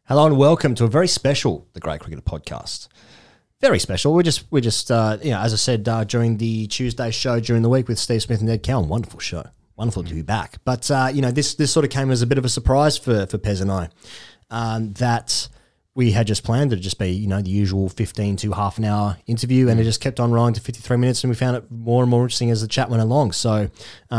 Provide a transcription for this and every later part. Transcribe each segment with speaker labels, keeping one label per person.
Speaker 1: Hello and welcome to a very special The Great Cricketer podcast. Very special. We're just as I said during the Tuesday show during the week with Steve Smith and Ned Cowan. Wonderful show. Wonderful to be back. But this sort of came as a bit of a surprise for Pez and I, that we had just planned it to just be the usual 15 to half an hour interview, and it just kept on rolling to 53 minutes, and we found it more and more interesting as the chat went along. So.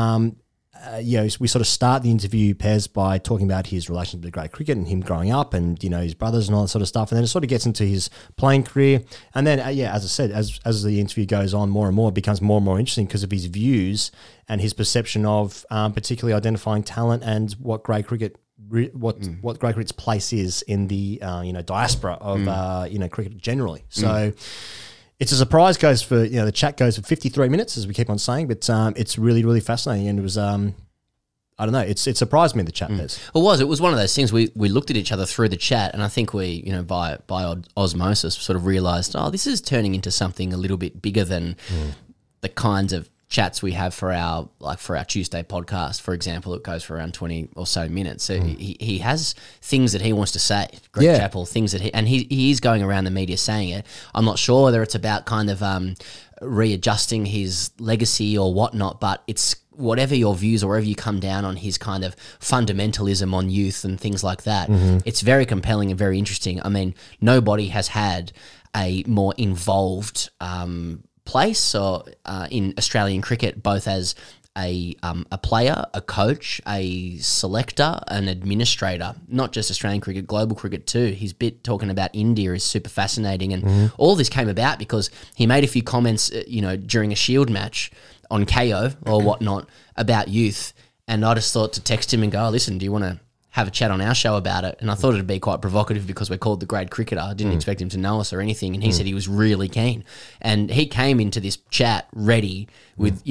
Speaker 1: We sort of start the interview, Pez, by talking about his relationship to great cricket and him growing up and, his brothers and all that sort of stuff. And then it sort of gets into his playing career. And then, as I said, as the interview goes on more and more, it becomes more and more interesting because of his views and his perception of particularly identifying talent and what great cricket what great cricket's place is in the diaspora of cricket generally. So it's a surprise. Goes for the chat goes for 53 minutes, as we keep on saying, but it's really, really fascinating, and it was I don't know, it surprised me, the chat does.
Speaker 2: It was one of those things. We looked at each other through the chat, and I think we by osmosis sort of realised, this is turning into something a little bit bigger than the kinds of chats we have for our Tuesday podcast, for example. It goes for around 20 or so minutes. So he has things that he wants to say, Greg Chappell, things that he is going around the media saying it. I'm not sure whether it's about kind of readjusting his legacy or whatnot, but it's whatever your views or wherever you come down on his kind of fundamentalism on youth and things like that. It's very compelling and very interesting. I mean, nobody has had a more involved place in Australian cricket, both as a player, a coach, a selector, an administrator, not just Australian cricket, global cricket too. His bit talking about India is super fascinating, and all this came about because he made a few comments, during a Shield match on KO or whatnot about youth, and I just thought to text him and go, listen, do you want to have a chat on our show about it? And I thought it'd be quite provocative because we're called The Great Cricketer. I didn't expect him to know us or anything, and he said he was really keen. And he came into this chat ready with,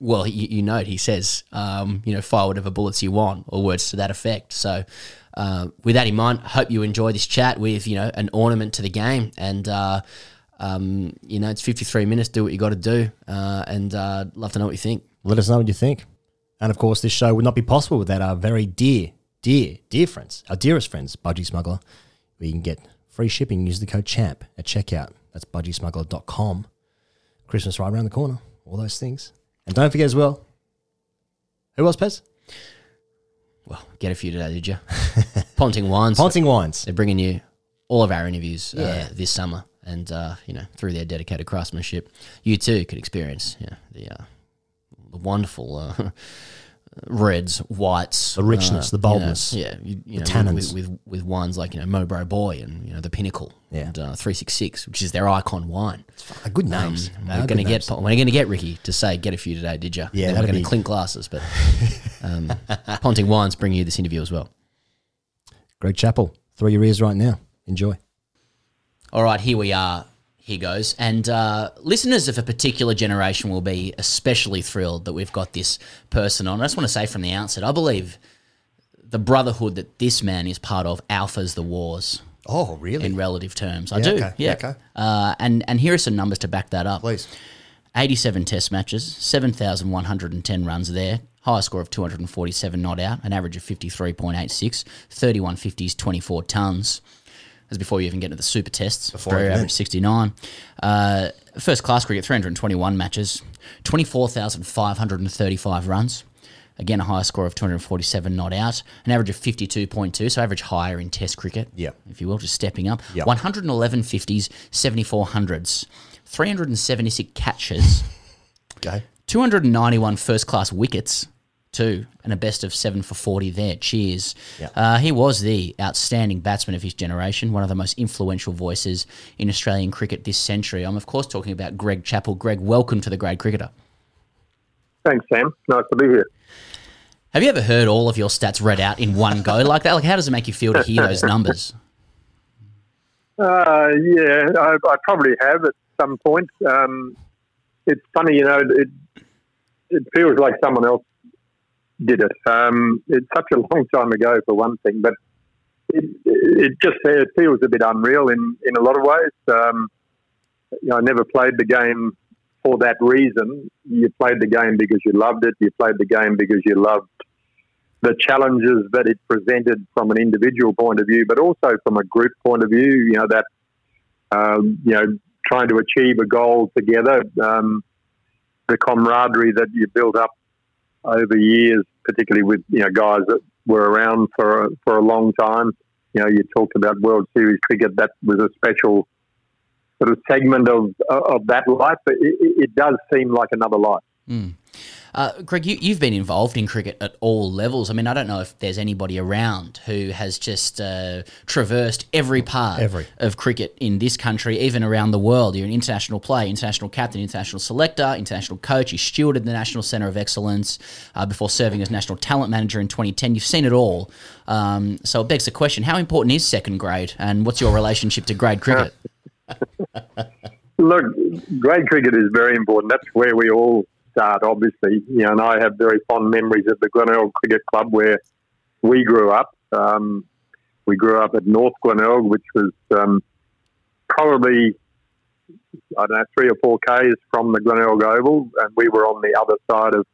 Speaker 2: he says, fire whatever bullets you want, or words to that effect. So with that in mind, I hope you enjoy this chat with, an ornament to the game. And, it's 53 minutes, do what you got to do, and love to know what you think.
Speaker 1: Let us know what you think. And, of course, this show would not be possible without our very dear friends, our dearest friends, Budgie Smuggler. Where you can get free shipping. Use the code CHAMP at checkout. That's budgiesmuggler.com. Christmas right around the corner. All those things. And don't forget as well, who else, Pez?
Speaker 2: Well, get a few today, did you? Ponting Wines.
Speaker 1: Ponting Wines.
Speaker 2: They're bringing you all of our interviews this summer. And, through their dedicated craftsmanship, you too could experience the wonderful reds, whites,
Speaker 1: the richness, the boldness,
Speaker 2: the
Speaker 1: tannins
Speaker 2: with wines like Mowbray Boy and the Pinnacle and 366, which is their icon wine.
Speaker 1: Good names.
Speaker 2: We're going to get Ricky to say, "Get a few today, did you?"
Speaker 1: Yeah,
Speaker 2: we're going to clink glasses, but Ponting Wines bring you this interview as well.
Speaker 1: Greg Chappell, throw your ears right now. Enjoy.
Speaker 2: All right, here we are. Here goes. And listeners of a particular generation will be especially thrilled that we've got this person on. I just want to say from the outset, I believe the brotherhood that this man is part of alphas the wars.
Speaker 1: Oh, really?
Speaker 2: In relative terms. I do.
Speaker 1: Okay.
Speaker 2: Yeah.
Speaker 1: Okay.
Speaker 2: And here are some numbers to back that up.
Speaker 1: Please.
Speaker 2: 87 test matches, 7,110 runs there, high score of 247 not out, an average of 53.86, 31 50s, 24 tons. As before you even get into the super tests. Australia average 69. First class cricket, 321 matches, 24,535 runs. Again, a high score of 247 not out. An average of 52.2, so average higher in test cricket, if you will, just stepping up. 111 50s, 74 hundreds. 376 catches.
Speaker 1: Okay.
Speaker 2: 291 first class wickets. And a best of 7 for 40 there. Cheers.
Speaker 1: Yeah.
Speaker 2: He was the outstanding batsman of his generation, one of the most influential voices in Australian cricket this century. I'm, of course, talking about Greg Chappell. Greg, welcome to The Great Cricketer.
Speaker 3: Thanks, Sam. Nice to be here.
Speaker 2: Have you ever heard all of your stats read out in one go like that? Like, how does it make you feel to hear those numbers?
Speaker 3: I probably have at some point. It's funny, it feels like someone else did it. It's such a long time ago for one thing, but it feels a bit unreal in a lot of ways. I never played the game for that reason. You played the game because you loved it. You played the game because you loved the challenges that it presented from an individual point of view, but also from a group point of view. You know, that trying to achieve a goal together, the camaraderie that you build up over years, particularly with guys that were around for a long time. You know, you talked about World Series cricket. That was a special sort of segment of that life. But it does seem like another life.
Speaker 2: Mm. Greg, you've been involved in cricket at all levels. I mean, I don't know if there's anybody around who has just traversed every part of cricket in this country, even around the world. You're an international player, international captain, international selector, international coach. You stewarded the National Centre of Excellence before serving as National Talent Manager in 2010. You've seen it all. So it begs the question, how important is second grade, and what's your relationship to grade cricket?
Speaker 3: Look, grade cricket is very important. That's where we all start, obviously, and I have very fond memories of the Glenelg Cricket Club where we grew up. We grew up at North Glenelg, which was probably, 3 or 4 Ks from the Glenelg Oval, and we were on the other side of,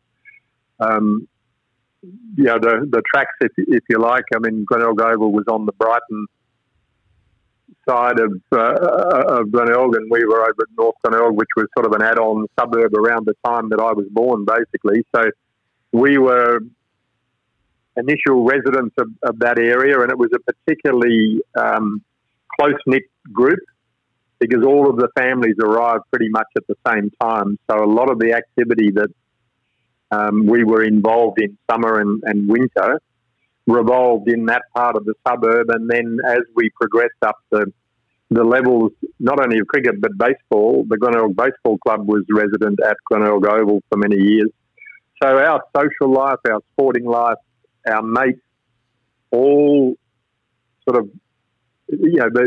Speaker 3: the tracks, if you like. I mean, Glenelg Oval was on the Brighton side of Glenelg, and we were over at North Glenelg, which was sort of an add-on suburb around the time that I was born, basically. So we were initial residents of that area, and it was a particularly close-knit group because all of the families arrived pretty much at the same time. So a lot of the activity that we were involved in summer and winter revolved in that part of the suburb, and then as we progressed up the levels, not only of cricket but baseball, the Glenelg Baseball Club was resident at Glenelg Oval for many years. So our social life, our sporting life, our mates, all sort of, the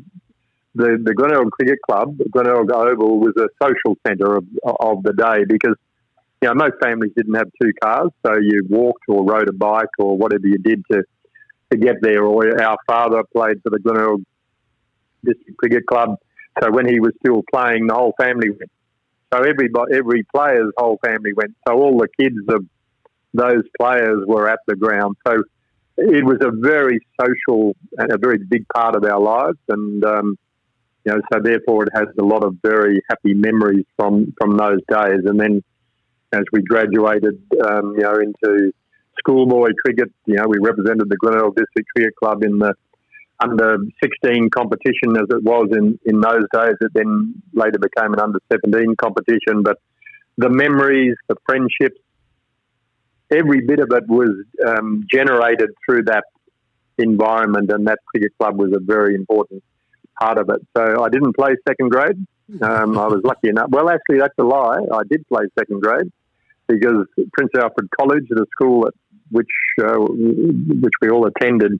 Speaker 3: Glenelg Cricket Club, Glenelg Oval, was a social centre of the day because most families didn't have 2 cars, so you walked or rode a bike or whatever you did to get there. Or our father played for the Glenelg District Cricket Club, so when he was still playing, the whole family went. So every player's whole family went. So all the kids of those players were at the ground. So it was a very social and a very big part of our lives, and so therefore it has a lot of very happy memories from those days. And then as we graduated, into schoolboy cricket, we represented the Glenelg District Cricket Club in the under 16 competition as it was in those days. It then later became an under 17 competition. But the memories, the friendships, every bit of it was generated through that environment, and that cricket club was a very important part of it. So I didn't play second grade. I was lucky enough. Well, actually, that's a lie. I did play second grade because Prince Alfred College, the school at which we all attended,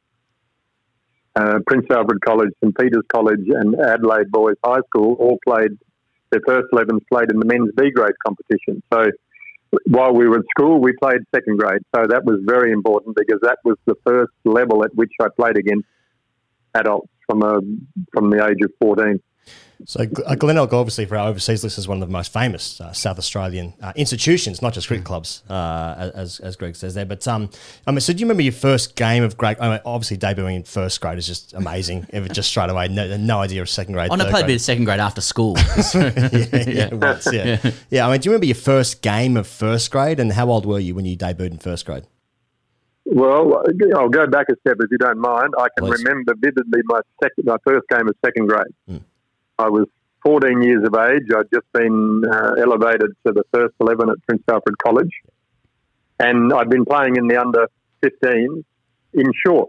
Speaker 3: Prince Alfred College, St Peter's College, and Adelaide Boys High School all played, their first 11s played in the men's B grade competition. So while we were at school, we played second grade. So that was very important because that was the first level at which I played against adults from the age of 14.
Speaker 1: So Glenelg, obviously, for our overseas list, is one of the most famous South Australian institutions, not just cricket clubs, as Greg says there. But so do you remember your first game of grade? Obviously, debuting in first grade is just amazing. Just straight away, no idea of second grade.
Speaker 2: I played a bit of second grade after school.
Speaker 1: Yeah. I mean, do you remember your first game of first grade, and how old were you when you debuted in first grade?
Speaker 3: Well, I'll go back a step if you don't mind. I can remember vividly my first game of second grade. Mm. I was 14 years of age. I'd just been elevated to the first 11 at Prince Alfred College. And I'd been playing in the under 15 in shorts,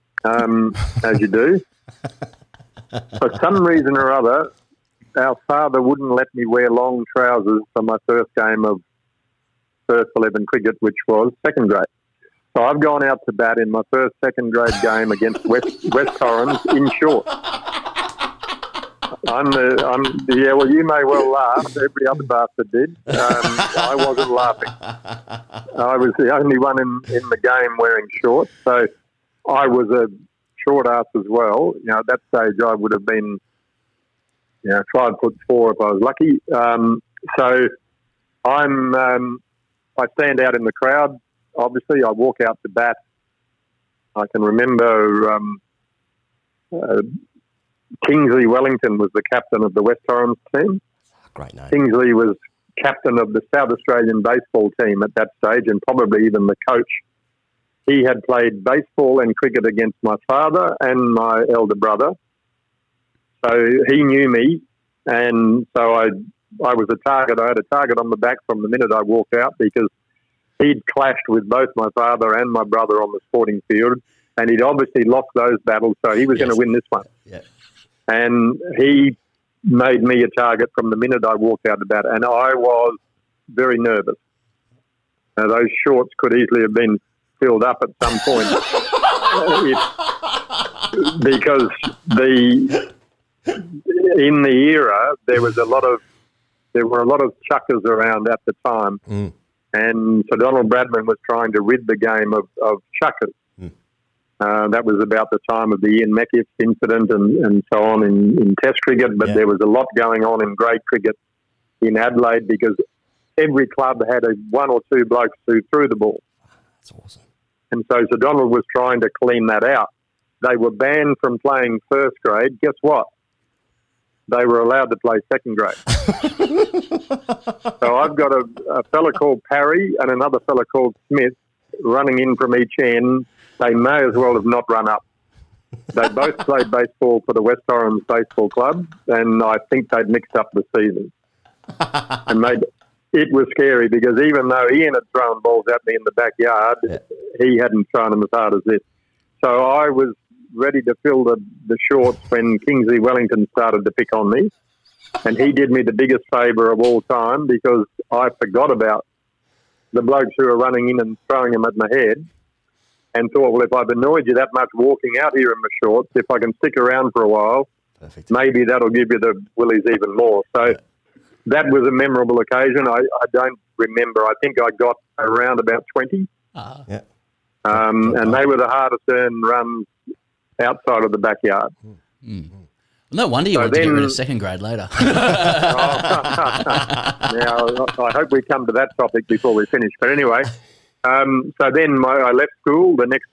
Speaker 3: as you do. For some reason or other, our father wouldn't let me wear long trousers for my first game of first 11 cricket, which was second grade. So I've gone out to bat in my first second grade game against West Torrens in shorts. Well, you may well laugh. Every other bastard did. I wasn't laughing. I was the only one in the game wearing shorts. So I was a short ass as well. At that stage I would have been, 5'4" if I was lucky. So I stand out in the crowd. obviously, I walk out to bat. I can remember Kingsley Wellington was the captain of the West Torrens team.
Speaker 1: Great name.
Speaker 3: Kingsley was captain of the South Australian baseball team at that stage, and probably even the coach. He had played baseball and cricket against my father and my elder brother. So he knew me, and so I was a target. I had a target on the back from the minute I walked out because he'd clashed with both my father and my brother on the sporting field, and he'd obviously lost those battles, so he was going to win this one.
Speaker 1: Yeah.
Speaker 3: And he made me a target from the minute I walked out of bat, and I was very nervous. Now, those shorts could easily have been filled up at some point because in the era there were a lot of chuckers around at the time, and Sir Donald Bradman was trying to rid the game of chuckers. That was about the time of the Ian Meckiff incident and so on in Test cricket, but there was a lot going on in grade cricket in Adelaide because every club had one or two blokes who threw the ball.
Speaker 1: That's awesome.
Speaker 3: And so Sir Donald was trying to clean that out. They were banned from playing first grade. Guess what? They were allowed to play second grade. So I've got a fella called Parry and another fella called Smith running in from each end. They may as well have not run up. They both played baseball for the West Torrens Baseball Club, and I think they'd mixed up the season. And it was scary because even though Ian had thrown balls at me in the backyard, he hadn't thrown them as hard as this. So I was ready to fill the shorts when Kingsley Wellington started to pick on me. And he did me the biggest favour of all time because I forgot about the blokes who were running in and throwing them at my head and thought, well, if I've annoyed you that much walking out here in my shorts, if I can stick around for a while, maybe that'll give you the willies even more. So that was a memorable occasion. I don't remember. I think I got around about 20. And they were the hardest earned runs outside of the backyard.
Speaker 2: No wonder you wanted to get rid of second grade later.
Speaker 3: Now, I hope we come to that topic before we finish. But anyway, so then I left school.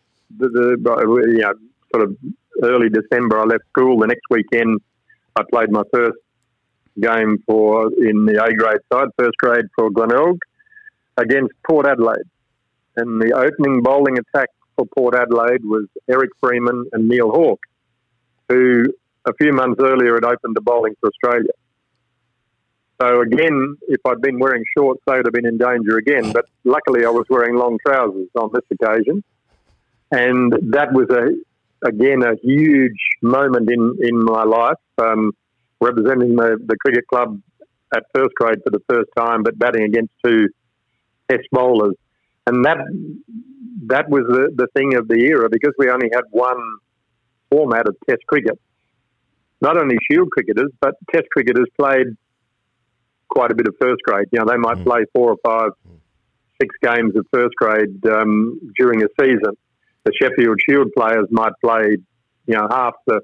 Speaker 3: Sort of early December, I left school. The next weekend, I played my first game in the A grade side, first grade for Glenelg, against Port Adelaide. And the opening bowling attack for Port Adelaide was Eric Freeman and Neil Hawke, who a few months earlier had opened the bowling for Australia. So again, if I'd been wearing shorts, they would have been in danger again. But luckily I was wearing long trousers on this occasion. And that was, again, a huge moment in my life, representing the cricket club at first grade for the first time, but batting against two test bowlers. And that was the thing of the era because we only had one format of test cricket. Not only Shield cricketers, but test cricketers played quite a bit of first grade. You know, they might play 4 or 5, 6 games of first grade during a season. The Sheffield Shield players might play, half the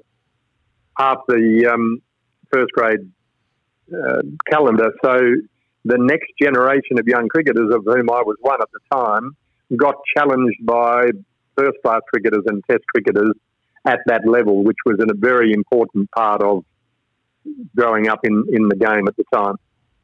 Speaker 3: first grade calendar. So the next generation of young cricketers, of whom I was one at the time, got challenged by first-class cricketers and test cricketers at that level, which was a very important part of growing up in the game at the time.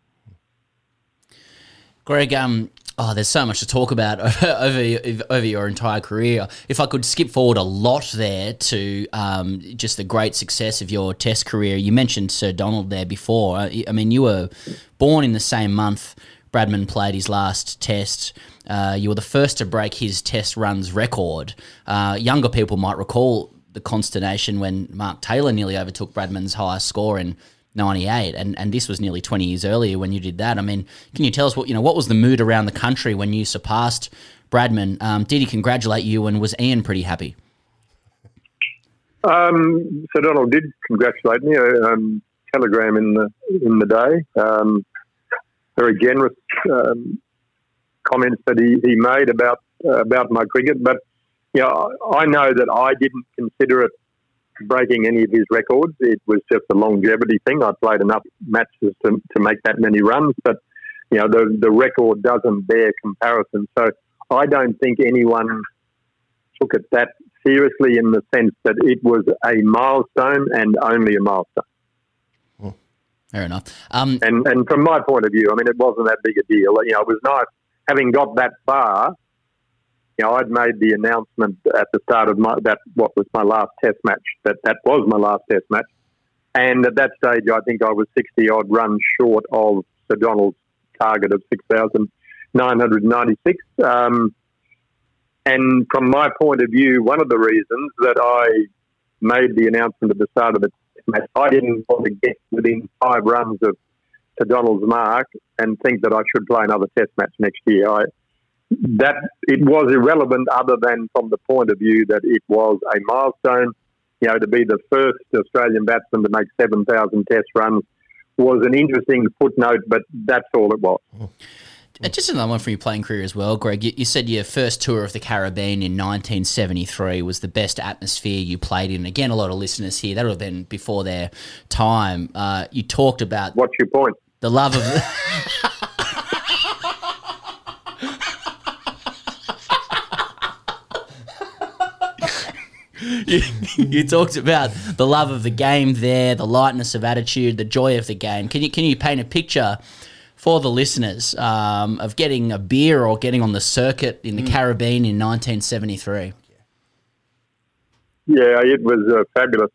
Speaker 2: Greg, there's so much to talk about over your entire career. If I could skip forward a lot there to just the great success of your test career. You mentioned Sir Donald there before. I mean, you were born in the same month Bradman played his last test. You were the first to break his test runs record. Younger people might recall the consternation when Mark Taylor nearly overtook Bradman's highest score in 98, and this was nearly 20 years earlier when you did that. I mean, can you tell us what was the mood around the country when you surpassed Bradman? Did he congratulate you, and was Ian pretty happy?
Speaker 3: Sir Donald did congratulate me. Telegram in the day. Very generous comments that he made about my cricket, but I know that I didn't consider it breaking any of his records. It was just a longevity thing. I played enough matches to make that many runs, but the record doesn't bear comparison. So I don't think anyone took it that seriously in the sense that it was a milestone and only a milestone.
Speaker 2: Fair enough.
Speaker 3: And from my point of view, I mean, it wasn't that big a deal. You know, it was nice having got that far. You know, I'd made the announcement at the start of what was my last Test match. That was my last Test match, and at that stage, I think I was 60-odd runs short of Sir Donald's target of 6,996. And from my point of view, one of the reasons that I made the announcement at the start of the Test match, I didn't want to get within 5 runs of Sir Donald's mark and think that I should play another Test match next year. That it was irrelevant, other than from the point of view that it was a milestone. You know, to be the first Australian batsman to make 7,000 Test runs was an interesting footnote, but that's all it was.
Speaker 2: Just another one from your playing career as well, Greg. You said your first tour of the Caribbean in 1973 was the best atmosphere you played in. Again, a lot of listeners here, that would have been before their time. You talked about...
Speaker 3: What's your point?
Speaker 2: The love of... You talked about the love of the game there, the lightness of attitude, the joy of the game. Can you paint a picture for the listeners of getting a beer or getting on the circuit in the Caribbean in 1973?
Speaker 3: Yeah, it was a fabulous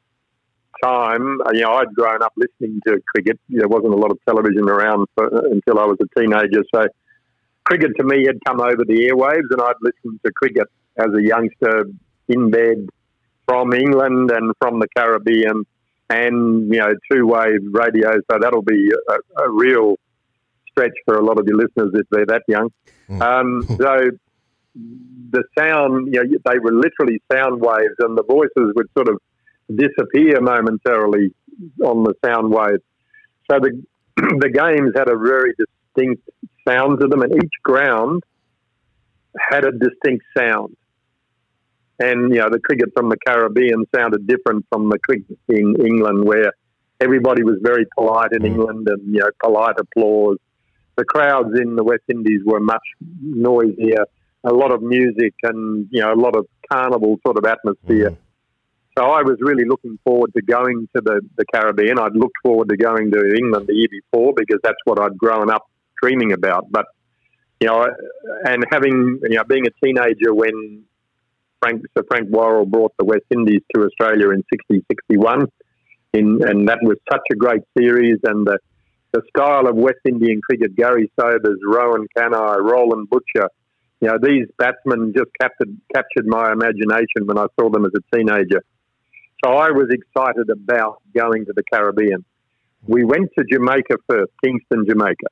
Speaker 3: time. You know, I'd grown up listening to cricket. There wasn't a lot of television around until I was a teenager, so cricket to me had come over the airwaves, and I'd listened to cricket as a youngster in bed from England and from the Caribbean, and, you know, two-wave radio. So that'll be a real stretch for a lot of your listeners if they're that young. So the sound, you know, they were literally sound waves, and the voices would sort of disappear momentarily on the sound waves. So the games had a very distinct sound to them, and each ground had a distinct sound. And, you know, the cricket from the Caribbean sounded different from the cricket in England, where everybody was very polite in England and, you know, polite applause. The crowds in the West Indies were much noisier, a lot of music and, you know, a lot of carnival sort of atmosphere. So I was really looking forward to going to the Caribbean. I'd looked forward to going to England the year before because that's what I'd grown up dreaming about. But, you know, and having, you know, being a teenager when Sir Frank Worrell brought the West Indies to Australia in 60-61, and that was such a great series, and the style of West Indian cricket, Gary Sobers, Rowan Canai, Roland Butcher, you know, these batsmen just captured my imagination when I saw them as a teenager. So I was excited about going to the Caribbean. We went to Jamaica first, Kingston, Jamaica.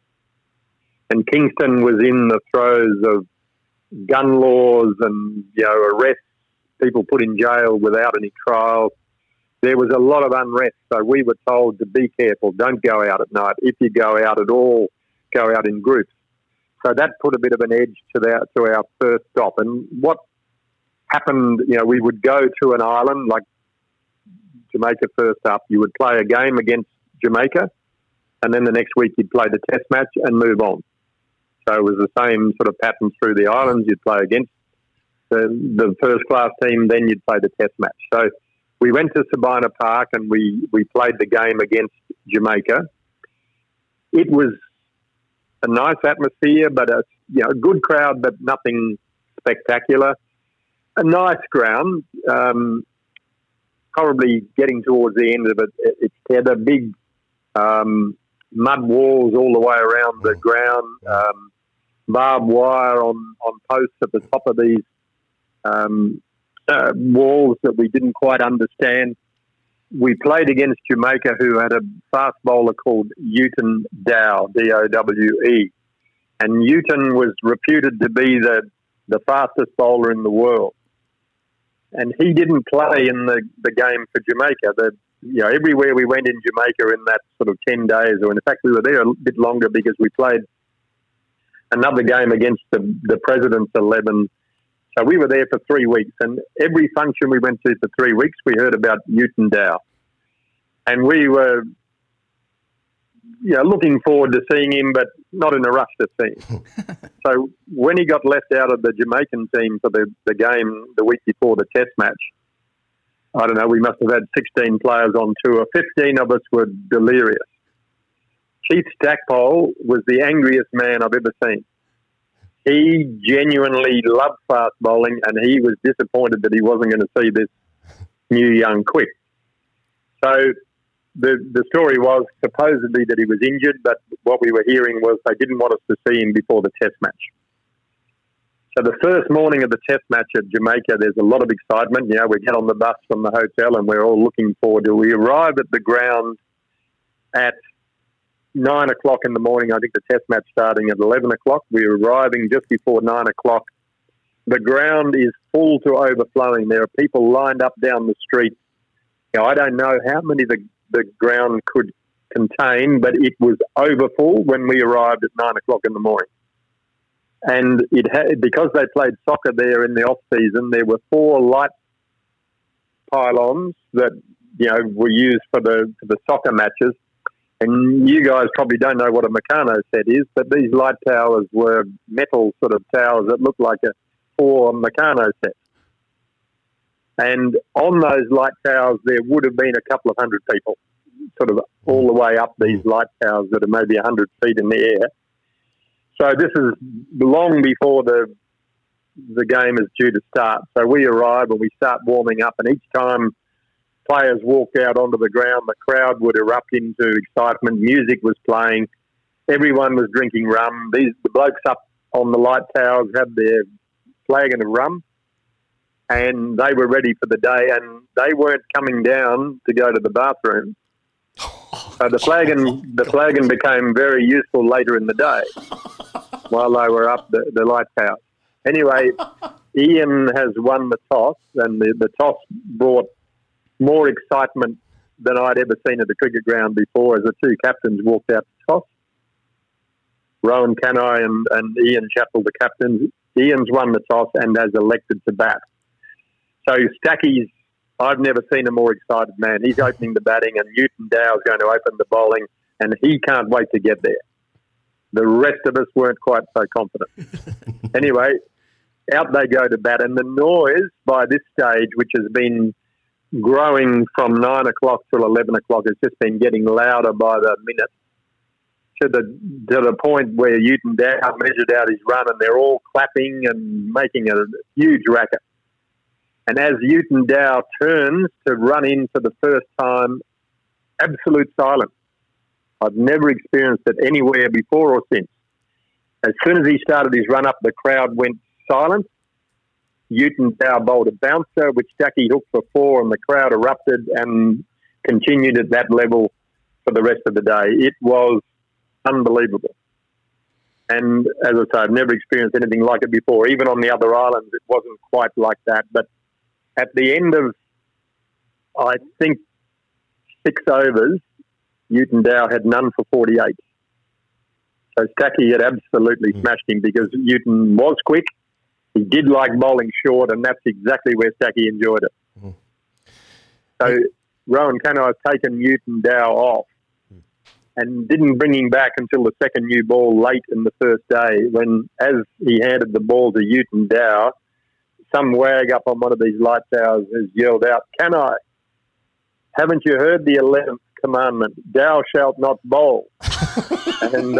Speaker 3: And Kingston was in the throes of gun laws and, you know, arrests, people put in jail without any trial. There was a lot of unrest, so we were told to be careful, don't go out at night. If you go out at all, go out in groups. So that put a bit of an edge to our first stop. And what happened, you know, we would go to an island like Jamaica first up. You would play a game against Jamaica, and then the next week you'd play the Test match and move on. So it was the same sort of pattern through the islands. You'd play against the first-class team, then you'd play the Test match. So we went to Sabina Park and we played the game against Jamaica. It was a nice atmosphere, but a good crowd, but nothing spectacular. A nice ground, probably getting towards the end of it. It had a big mud walls all the way around the ground, barbed wire on posts at the top of these walls that we didn't quite understand. We played against Jamaica, who had a fast bowler called Uton Dow, D-O-W-E. And Uton was reputed to be the fastest bowler in the world. And he didn't play in the game for Jamaica. Everywhere we went in Jamaica in that sort of 10 days, or in fact we were there a bit longer because we played another game against the President's 11. So we were there for 3 weeks, and every function we went to for 3 weeks, we heard about Uton Dow. And we were looking forward to seeing him, but not in a rush to see him. So when he got left out of the Jamaican team for the game the week before the Test match, I don't know, we must have had 16 players on tour. 15 of us were delirious. Keith Stackpole was the angriest man I've ever seen. He genuinely loved fast bowling, and he was disappointed that he wasn't going to see this new young quick. So the story was supposedly that he was injured, but what we were hearing was they didn't want us to see him before the Test match. So the first morning of the Test match at Jamaica, there's a lot of excitement. You know, we get on the bus from the hotel and we're all looking forward to it. We arrive at the ground at 9 o'clock in the morning. I think the Test match starting at 11 o'clock. We're arriving just before 9 o'clock. The ground is full to overflowing. There are people lined up down the street. You know, I don't know how many the ground could contain, but it was overfull when we arrived at 9 o'clock in the morning. And it had, because they played soccer there in the off season, there were 4 light pylons that, you know, were used for the soccer matches. And you guys probably don't know what a Meccano set is, but these light towers were metal sort of towers that looked like a 4 Meccano set. And on those light towers, there would have been a couple of hundred people, sort of all the way up these light towers that are maybe 100 feet in the air. So this is long before the game is due to start. So we arrive and we start warming up, and each time players walked out onto the ground, the crowd would erupt into excitement. Music was playing. Everyone was drinking rum. The blokes up on the light towers had their flagon of rum, and they were ready for the day, and they weren't coming down to go to the bathroom. So the flagon became very useful later in the day while they were up the light tower. Anyway, Ian has won the toss, and the toss brought more excitement than I'd ever seen at the cricket ground before as the 2 captains walked out to toss. Rowan Canai and Ian Chappell, the captains. Ian's won the toss and has elected to bat. So Stacky's, I've never seen a more excited man. He's opening the batting, and Newton Dow's going to open the bowling, and he can't wait to get there. The rest of us weren't quite so confident. Anyway, out they go to bat, and the noise by this stage, which has been growing from 9 o'clock till 11 o'clock, has just been getting louder by the minute, to the point where Newton Dow measured out his run, and they're all clapping and making a huge racket. And as Newton Dow turns to run in for the first time, absolute silence. I've never experienced it anywhere before or since. As soon as he started his run-up, the crowd went silent. Newton Dow bowled a bouncer, which Stacky hooked for 4, and the crowd erupted and continued at that level for the rest of the day. It was unbelievable. And as I say, I've never experienced anything like it before. Even on the other islands, it wasn't quite like that. But at the end of, I think, 6 overs, Newton Dow had none for 48. So Stacky had absolutely smashed him because Newton was quick. He did like bowling short, and that's exactly where Stacky enjoyed it. So Rowan Canai has taken Newton Dow off and didn't bring him back until the second new ball late in the first day, when, as he handed the ball to Newton Dow, some wag up on one of these light towers has yelled out, "Canai, haven't you heard the 11th commandment? Thou shalt not bowl." And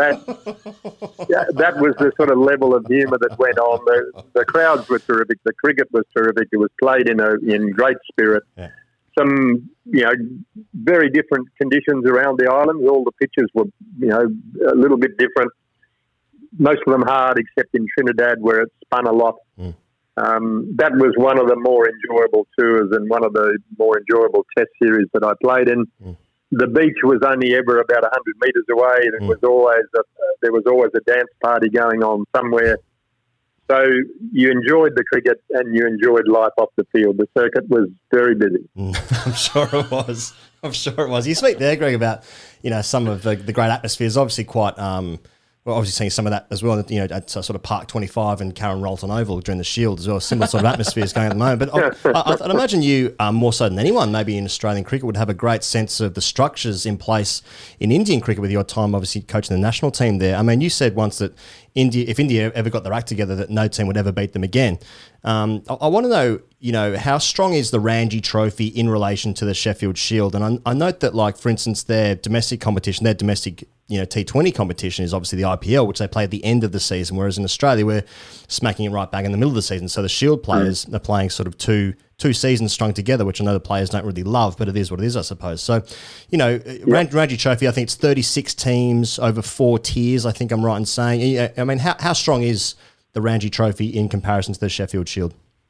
Speaker 3: that was the sort of level of humour that went on. The crowds were terrific. The cricket was terrific. It was played in great spirit. Yeah. Some, very different conditions around the island. All the pitches were, a little bit different. Most of them hard, except in Trinidad where it spun a lot. That was one of the more enjoyable tours and one of the more enjoyable test series that I played in. The beach was only ever about 100 metres away. There was always a dance party going on somewhere. So you enjoyed the cricket and you enjoyed life off the field. The circuit was very busy.
Speaker 1: I'm sure it was. You speak there, Greg, about some of the great atmospheres. Obviously, quite we're obviously seeing some of that as well, you know, at sort of Park 25 and Karen Rolton Oval during the Shield as well. Similar sort of atmospheres going at the moment. But I'd imagine you, more so than anyone, maybe in Australian cricket, would have a great sense of the structures in place in Indian cricket with your time, obviously, coaching the national team there. I mean, you said once that if India ever got their act together, that no team would ever beat them again. I want to know, you know, how strong is the Ranji Trophy in relation to the Sheffield Shield? And I note that, like, for instance, their domestic competition, their domestic, you know, T20 competition is obviously the IPL, which they play at the end of the season, whereas in Australia we're smacking it right back in the middle of the season. So the Shield players are playing sort of two seasons strung together, which I know the players don't really love, but it is what it is, I suppose. So, you know, Ranji Trophy, I think it's 36 teams over 4 tiers, I think I'm right in saying. I mean, how strong is the Ranji Trophy in comparison to the Sheffield Shield?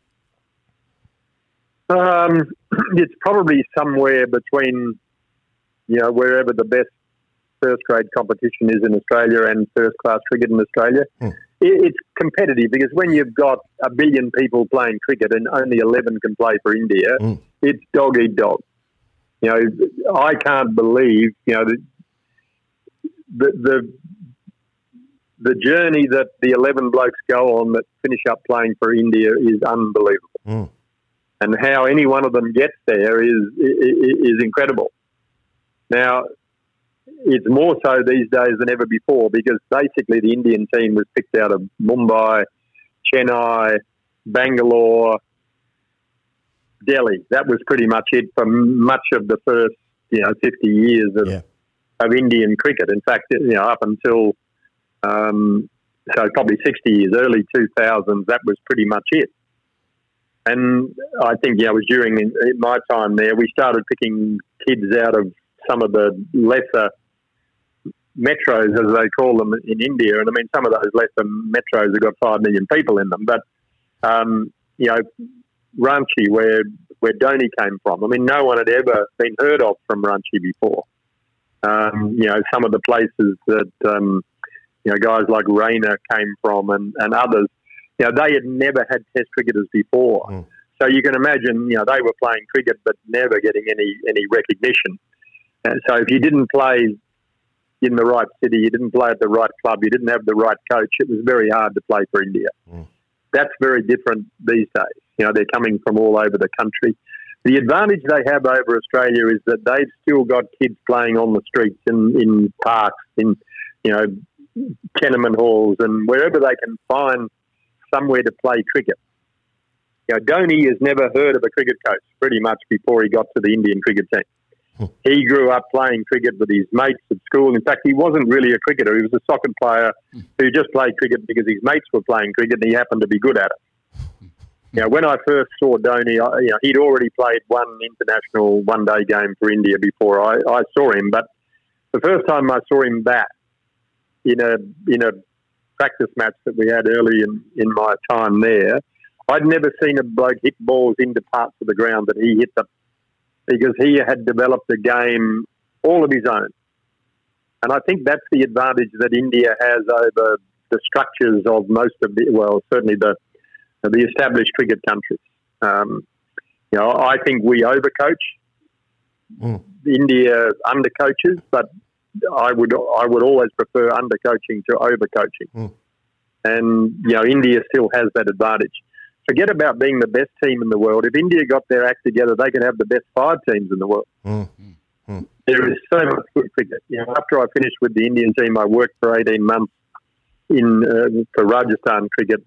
Speaker 3: It's probably somewhere between, you know, wherever the best first-grade competition is in Australia and first-class cricket in Australia. It's competitive because when you've got 1 billion people playing cricket and only 11 can play for India, it's dog-eat-dog. You know, I can't believe, you know, the journey that the 11 blokes go on that finish up playing for India is unbelievable. And how any one of them gets there is incredible. Now, it's more so these days than ever before because basically the Indian team was picked out of Mumbai, Chennai, Bangalore, Delhi. That was pretty much it for much of the first, you know, 50 years of Indian cricket. In fact, you know, up until so probably 60 years, early 2000s, that was pretty much it. And I think, you know, it was during my time there, we started picking kids out of some of the lesser metros, as they call them in India. And I mean, some of those lesser metros have got 5 million people in them. But, you know, Ranchi, where Dhoni came from, I mean, no one had ever been heard of from Ranchi before. You know, some of the places that, you know, guys like Raina came from and others, you know, they had never had Test cricketers before. So you can imagine, you know, they were playing cricket but never getting any recognition. And so if you didn't play in the right city, you didn't play at the right club, you didn't have the right coach, it was very hard to play for India. That's very different these days. You know, they're coming from all over the country. The advantage they have over Australia is that they've still got kids playing on the streets, in parks, in, you know, tenement halls and wherever they can find somewhere to play cricket. You know, Dhoni has never heard of a cricket coach pretty much before he got to the Indian cricket team. He grew up playing cricket with his mates at school. In fact, he wasn't really a cricketer. He was a soccer player who just played cricket because his mates were playing cricket and he happened to be good at it. You know, when I first saw Dhoni, you know, he'd already played one international one-day game for India before I saw him. But the first time I saw him bat in a practice match that we had early in my time there, I'd never seen a bloke hit balls into parts of the ground that he hit them, because he had developed a game all of his own. And I think that's the advantage that India has over the structures of most of the, well, certainly the established cricket countries. You know, I think we overcoach. India undercoaches, but I would always prefer undercoaching to overcoaching. And, you know, India still has that advantage. Forget about being the best team in the world. If India got their act together, they could have the best 5 teams in the world. There is so much good cricket. You know, after I finished with the Indian team, I worked for 18 months for Rajasthan cricket.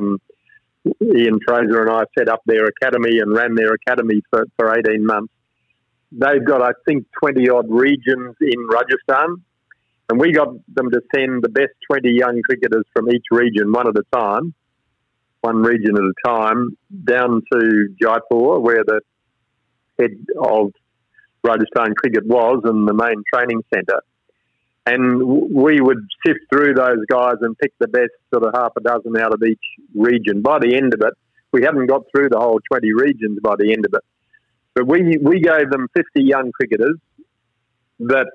Speaker 3: Ian Fraser and I set up their academy and ran their academy for 18 months. They've got, I think, 20-odd regions in Rajasthan, and we got them to send the best 20 young cricketers from each region, one region at a time, down to Jaipur, where the head of Rajasthan cricket was and the main training centre. And we would sift through those guys and pick the best sort of half a dozen out of each region. By the end of it, we hadn't got through the whole 20 regions by the end of it. But we gave them 50 young cricketers that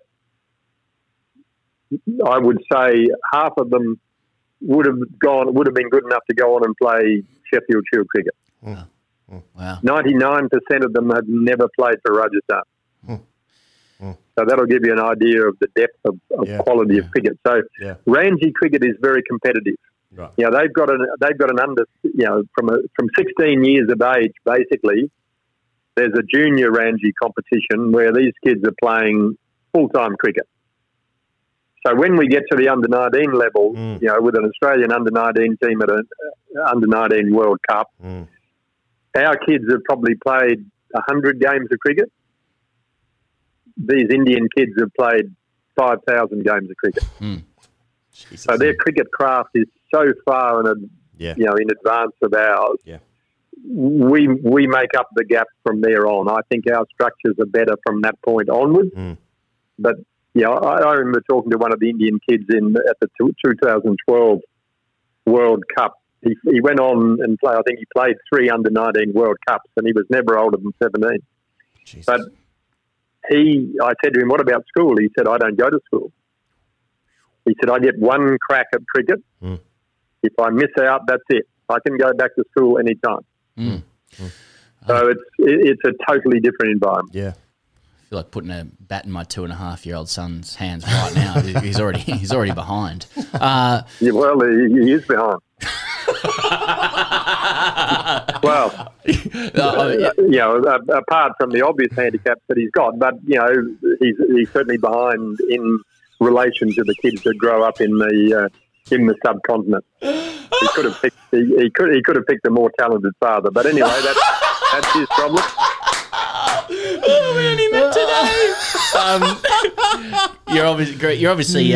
Speaker 3: I would say half of them would have been good enough to go on and play Sheffield Shield cricket. Wow. 99% of them had never played for Rajasthan. So that'll give you an idea of the depth of quality of cricket. So Ramsey cricket is very competitive.
Speaker 1: Right.
Speaker 3: You know, they've got an under, you know, from 16 years of age, basically, there's a junior Ramsey competition where these kids are playing full-time cricket. So when we get to the under-19 level, you know, with an Australian under-19 team at an under-19 World Cup, our kids have probably played 100 games of cricket. These Indian kids have played 5,000 games of cricket. So their cricket craft is so far you know, in advance of ours.
Speaker 1: Yeah.
Speaker 3: We make up the gap from there on. I think our structures are better from that point onwards. But yeah, I remember talking to one of the Indian kids at the 2012 World Cup. He went on and played. I think he played 3 under-19 World Cups, and he was never older than 17.
Speaker 1: Jesus.
Speaker 3: But I said to him, "What about school?" He said, "I don't go to school." He said, "I get one crack at cricket. If I miss out, that's it. I can go back to school anytime." So it's a totally different environment.
Speaker 1: Yeah.
Speaker 2: I feel like putting a bat in my 2.5-year-old son's hands right now. He's already behind.
Speaker 3: Yeah, well, he is behind. Well, you know, apart from the obvious handicaps that he's got, but you know, he's certainly behind in relation to the kids that grow up in the subcontinent. He could have picked a more talented father, but anyway, that's his problem.
Speaker 2: Oh, man, he meant today. You're obviously.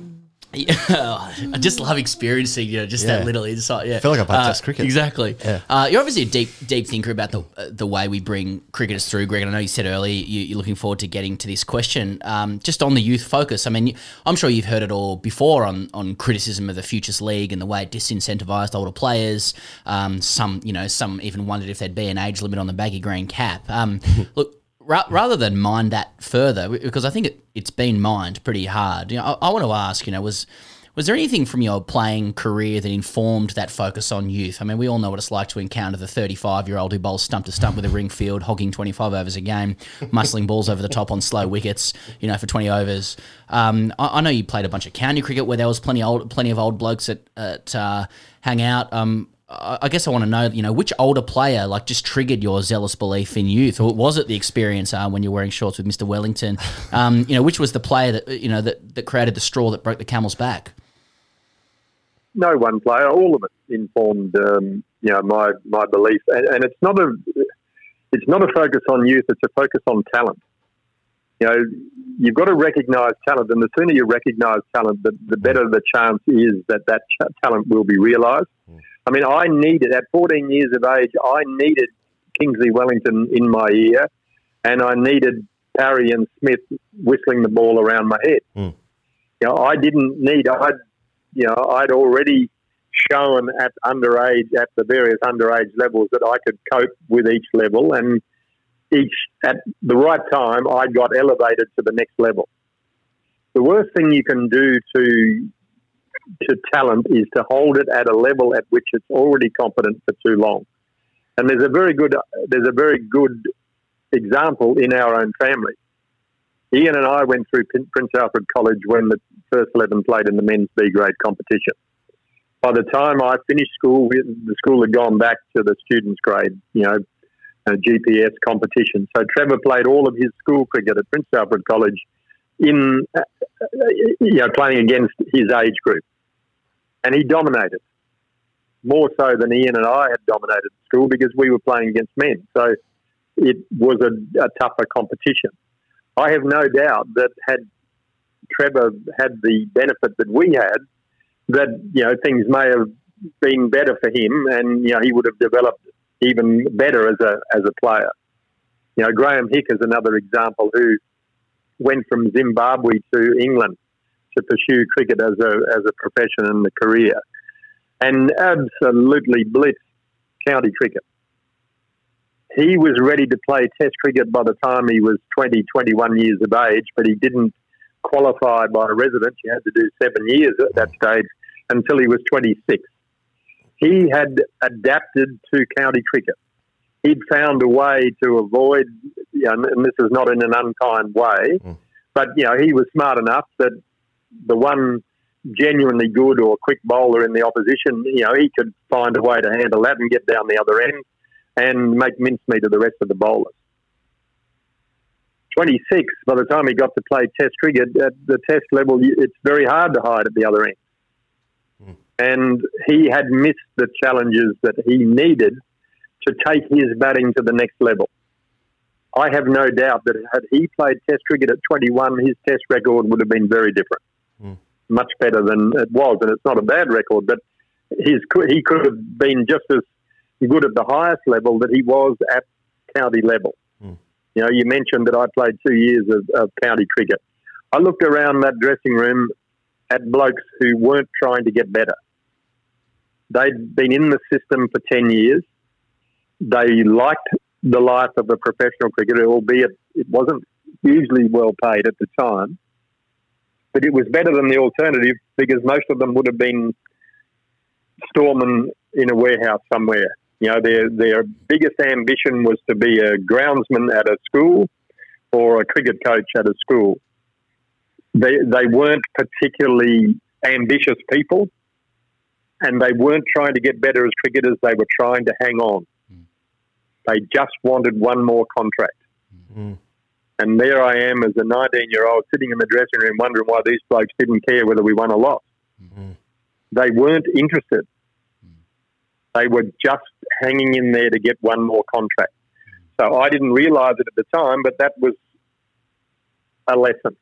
Speaker 2: I just love experiencing, you know, just that little insight. Yeah,
Speaker 1: I feel like I play Test cricket.
Speaker 2: Exactly.
Speaker 1: Yeah.
Speaker 2: You're obviously a deep thinker about the way we bring cricketers through, Greg. And I know you said earlier you're looking forward to getting to this question. Just on the youth focus, I mean, I'm sure you've heard it all before on criticism of the Futures League and the way it disincentivised older players. Some even wondered if there'd be an age limit on the baggy green cap. Look. Rather than mind that further, because I think it's been mined pretty hard. You know, I want to ask, you know, was there anything from your playing career that informed that focus on youth? I mean, we all know what it's like to encounter the 35-year-old who bowls stump to stump with a ring field, hogging 25 overs a game, muscling balls over the top on slow wickets, you know, for 20 overs. I know you played a bunch of county cricket where there was plenty of old blokes at hang out. I guess I want to know, you know, which older player like just triggered your zealous belief in youth, or was it the experience when you're wearing shorts with Mr. Wellington? You know, which was the player that created the straw that broke the camel's back?
Speaker 3: No one player, all of it informed, you know, my belief, and it's not a focus on youth; it's a focus on talent. You know, you've got to recognise talent, and the sooner you recognise talent, the better the chance is that talent will be realised. I mean, I needed, at 14 years of age, I needed Kingsley Wellington in my ear, and I needed Parry and Smith whistling the ball around my head. You know, I'd already shown at the various underage levels that I could cope with each level, and at the right time, I got elevated to the next level. The worst thing you can do to talent is to hold it at a level at which it's already competent for too long. And there's a very good example in our own family. Ian and I went through Prince Alfred College when the first 11 played in the men's B grade competition. By the time I finished school, the school had gone back to the students' grade, you know, GPS competition. So Trevor played all of his school cricket at Prince Alfred College in, you know, playing against his age group. And he dominated, more so than Ian and I had dominated school, because we were playing against men. So it was a tougher competition. I have no doubt that had Trevor had the benefit that we had, that, you know, things may have been better for him, and, you know, he would have developed even better as a player. You know, Graham Hick is another example who went from Zimbabwe to England to pursue cricket as a profession and a career, and absolutely blitzed county cricket. He was ready to play Test cricket by the time he was 20, 21 years of age, but he didn't qualify by residence. You had to do 7 years at that stage until he was 26. He had adapted to county cricket. He'd found a way to avoid, you know, and this is not in an unkind way, But, he was smart enough that the one genuinely good or quick bowler in the opposition, he could find a way to handle that and get down the other end and make mincemeat of the rest of the bowlers. 26, by the time he got to play Test cricket, at the Test level, it's very hard to hide at the other end. And he had missed the challenges that he needed to take his batting to the next level. I have no doubt that had he played Test cricket at 21, his Test record would have been very different. Much better than it was, and it's not a bad record, but he could have been just as good at the highest level that he was at county level. You mentioned that I played 2 years of county cricket. I looked around that dressing room at blokes who weren't trying to get better. They'd been in the system for 10 years. They liked the life of a professional cricketer, albeit it wasn't hugely well paid at the time. But it was better than the alternative because most of them would have been storemen in a warehouse somewhere. Their biggest ambition was to be a groundsman at a school or a cricket coach at a school. They weren't particularly ambitious people, and they weren't trying to get better as cricketers. They were trying to hang on. They just wanted one more contract. And there I am as a 19-year-old sitting in the dressing room wondering why these blokes didn't care whether we won or lost. They weren't interested. They were just hanging in there to get one more contract. So I didn't realise it at the time, but that was a lesson.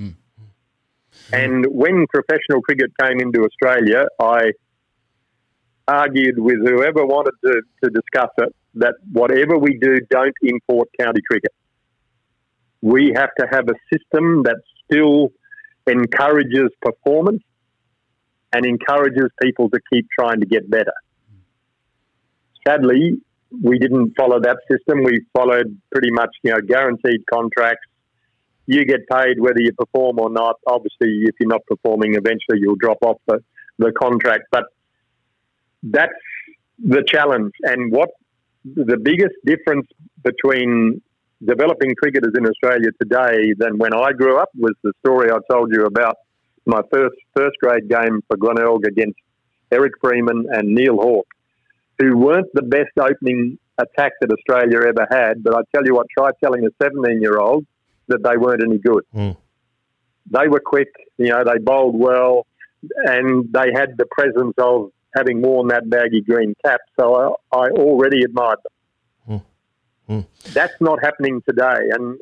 Speaker 3: And when professional cricket came into Australia, I argued with whoever wanted to discuss it that whatever we do, don't import county cricket. We have to have a system that still encourages performance and encourages people to keep trying to get better. Sadly, we didn't follow that system. We followed pretty much, guaranteed contracts. You get paid whether you perform or not. Obviously, if you're not performing, eventually you'll drop off the contract. But that's the challenge. And what the biggest difference between developing cricketers in Australia today than when I grew up was the story I told you about my first grade game for Glenelg against Eric Freeman and Neil Hawke, who weren't the best opening attack that Australia ever had. But I tell you what, try telling a 17-year-old that they weren't any good. They were quick, they bowled well, and they had the presence of having worn that baggy green cap. So I already admired them. That's not happening today. And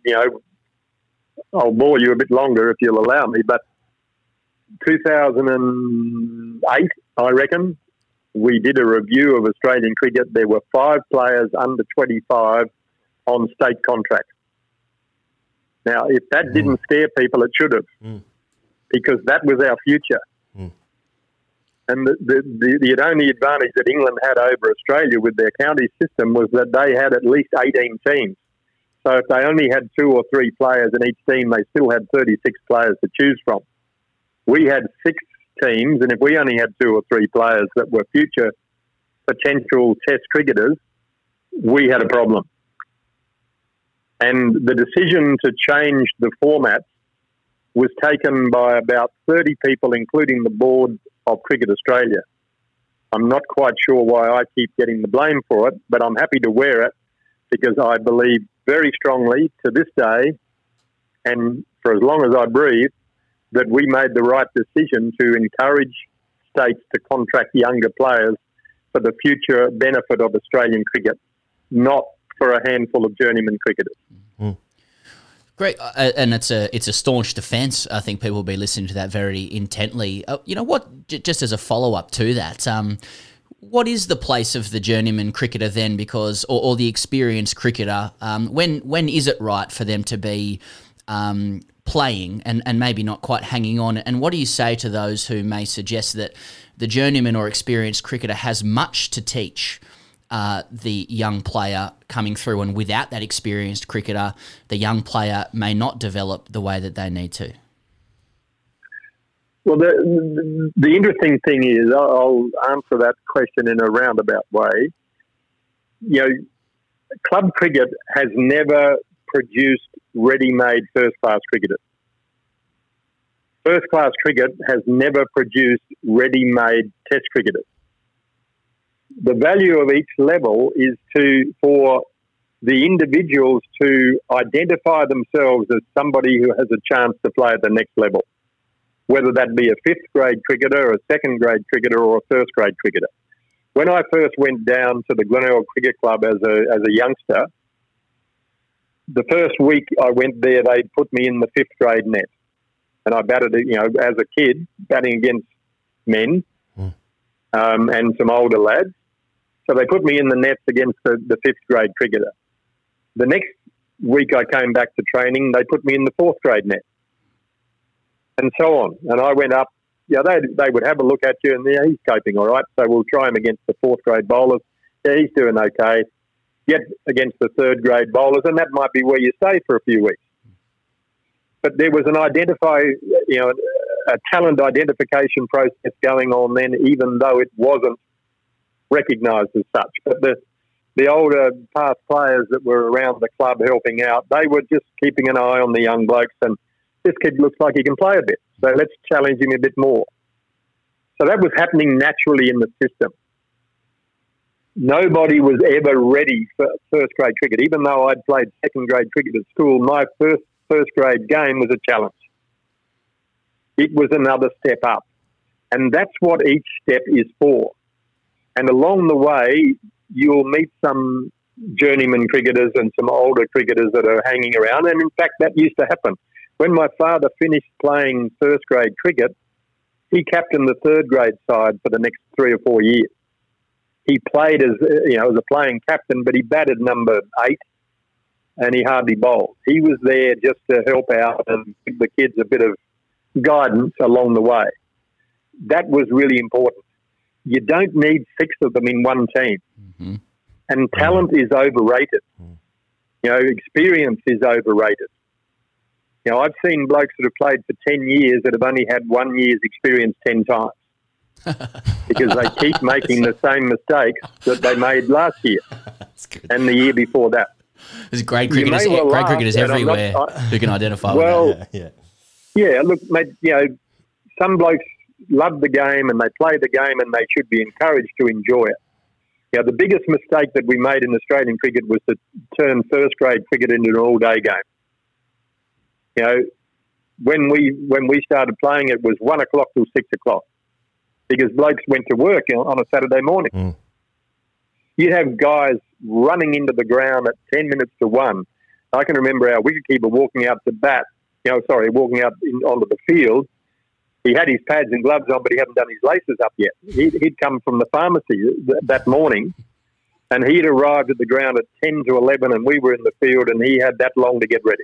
Speaker 3: I'll bore you a bit longer if you'll allow me, but 2008, I reckon, we did a review of Australian cricket. There were 5 players under 25 on state contracts. Now, if that didn't scare people, it should have, because that was our future. And the only advantage that England had over Australia with their county system was that they had at least 18 teams. So if they only had 2 or 3 players in each team, they still had 36 players to choose from. We had 6 teams, and if we only had 2 or 3 players that were future potential Test cricketers, we had a problem. And the decision to change the format was taken by about 30 people, including the board of Cricket Australia. I'm not quite sure why I keep getting the blame for it, but I'm happy to wear it because I believe very strongly to this day, and for as long as I breathe, that we made the right decision to encourage states to contract younger players for the future benefit of Australian cricket, not for a handful of journeyman cricketers.
Speaker 2: Great, and it's a staunch defence. I think people will be listening to that very intently. Just as a follow-up to that, what is the place of the journeyman cricketer then? Because, or the experienced cricketer, when is it right for them to be playing and maybe not quite hanging on? And what do you say to those who may suggest that the journeyman or experienced cricketer has much to teach the young player coming through, and without that experienced cricketer, the young player may not develop the way that they need to?
Speaker 3: Well, the interesting thing is, I'll answer that question in a roundabout way. Club cricket has never produced ready-made first-class cricketers. First-class cricket has never produced ready-made test cricketers. The value of each level is for the individuals to identify themselves as somebody who has a chance to play at the next level, whether that be a fifth-grade cricketer, a second-grade cricketer, or a first-grade cricketer. When I first went down to the Glenelg Cricket Club as a youngster, the first week I went there, they put me in the fifth-grade net. And I batted, as a kid, batting against men and some older lads. So they put me in the nets against the fifth-grade cricketer. The next week I came back to training, they put me in the fourth-grade net. And so on. And I went up. They would have a look at you and, he's coping all right. So we'll try him against the fourth-grade bowlers. Yeah, he's doing okay. Get against the third-grade bowlers, and that might be where you stay for a few weeks. But there was a talent identification process going on then, even though it wasn't recognised as such. But the older past players that were around the club helping out, they were just keeping an eye on the young blokes, and this kid looks like he can play a bit, so let's challenge him a bit more. So that was happening naturally in the system. Nobody was ever ready for first-grade cricket. Even though I'd played second-grade cricket at school, my first-grade game was a challenge. It was another step up. And that's what each step is for. And along the way, you'll meet some journeyman cricketers and some older cricketers that are hanging around. And in fact, that used to happen. When my father finished playing first-grade cricket, he captained the third-grade side for the next 3 or 4 years. He played as a playing captain, but he batted number 8 and he hardly bowled. He was there just to help out and give the kids a bit of guidance along the way. That was really important. You don't need 6 of them in one team. Mm-hmm. And talent is overrated. Experience is overrated. I've seen blokes that have played for 10 years that have only had 1 year's experience 10 times. Because they keep making the same mistakes that they made last year and the year before that.
Speaker 2: There's great cricketers everywhere who can identify with that. Yeah, look, mate, some blokes love the game and they play the game and they should be encouraged to enjoy it. The biggest mistake that we made in Australian cricket was to turn first-grade cricket into an all-day game. When we started playing, it was 1 o'clock till 6 o'clock. Because blokes went to work on a Saturday morning. Mm. You'd have guys running into the ground at 10 minutes to 1. I can remember our wicketkeeper walking out to bat, walking out onto the field. He had his pads and gloves on, but he hadn't done his laces up yet. He'd come from the pharmacy that morning, and he'd arrived at the ground at 10 to 11, and we were in the field, and he had that long to get ready.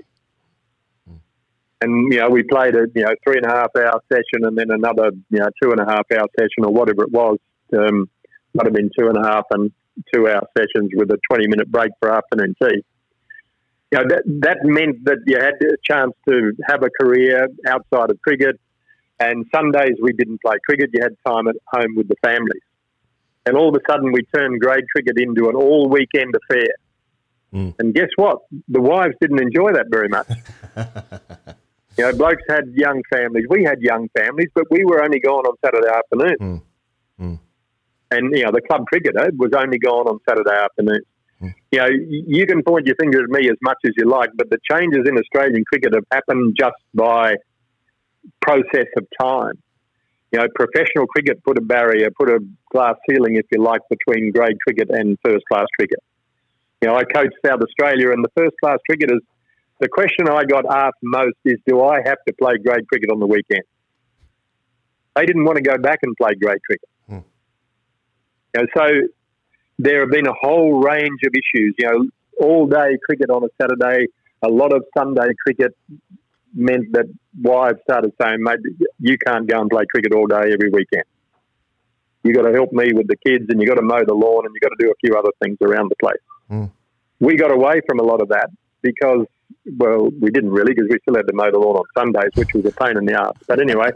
Speaker 2: And, we played a, 3.5-hour session and then another, 2.5-hour session or whatever it was. Might have been 2.5 and 2-hour sessions with a 20-minute break for afternoon tea. That meant that you had a chance to have a career outside of cricket. And Sundays we didn't play cricket. You had time at home with the families. And all of a sudden we turned grade cricket into an all-weekend affair. Mm. And guess what? The wives didn't enjoy that very much. Blokes had young families. We had young families, but we were only gone on Saturday afternoon. Mm. Mm. And, the club cricketer was only gone on Saturday afternoon. Mm. You can point your finger at me as much as you like, but the changes in Australian cricket have happened just by process of time. Professional cricket put a barrier, put a glass ceiling, if you like, between grade cricket and first-class cricket. I coached South Australia, and the first-class cricketers, the question I got asked most is, do I have to play grade cricket on the weekend? They didn't want to go back and play grade cricket. Hmm. So there have been a whole range of issues. All-day cricket on a Saturday, a lot of Sunday cricket meant that wives started saying, mate, you can't go and play cricket all day every weekend. You got to help me with the kids and you got to mow the lawn and you got to do a few other things around the place. Hmm. We got away from a lot of that because, well, we didn't really, because we still had to mow the lawn on Sundays, which was a pain in the arse. But anyway,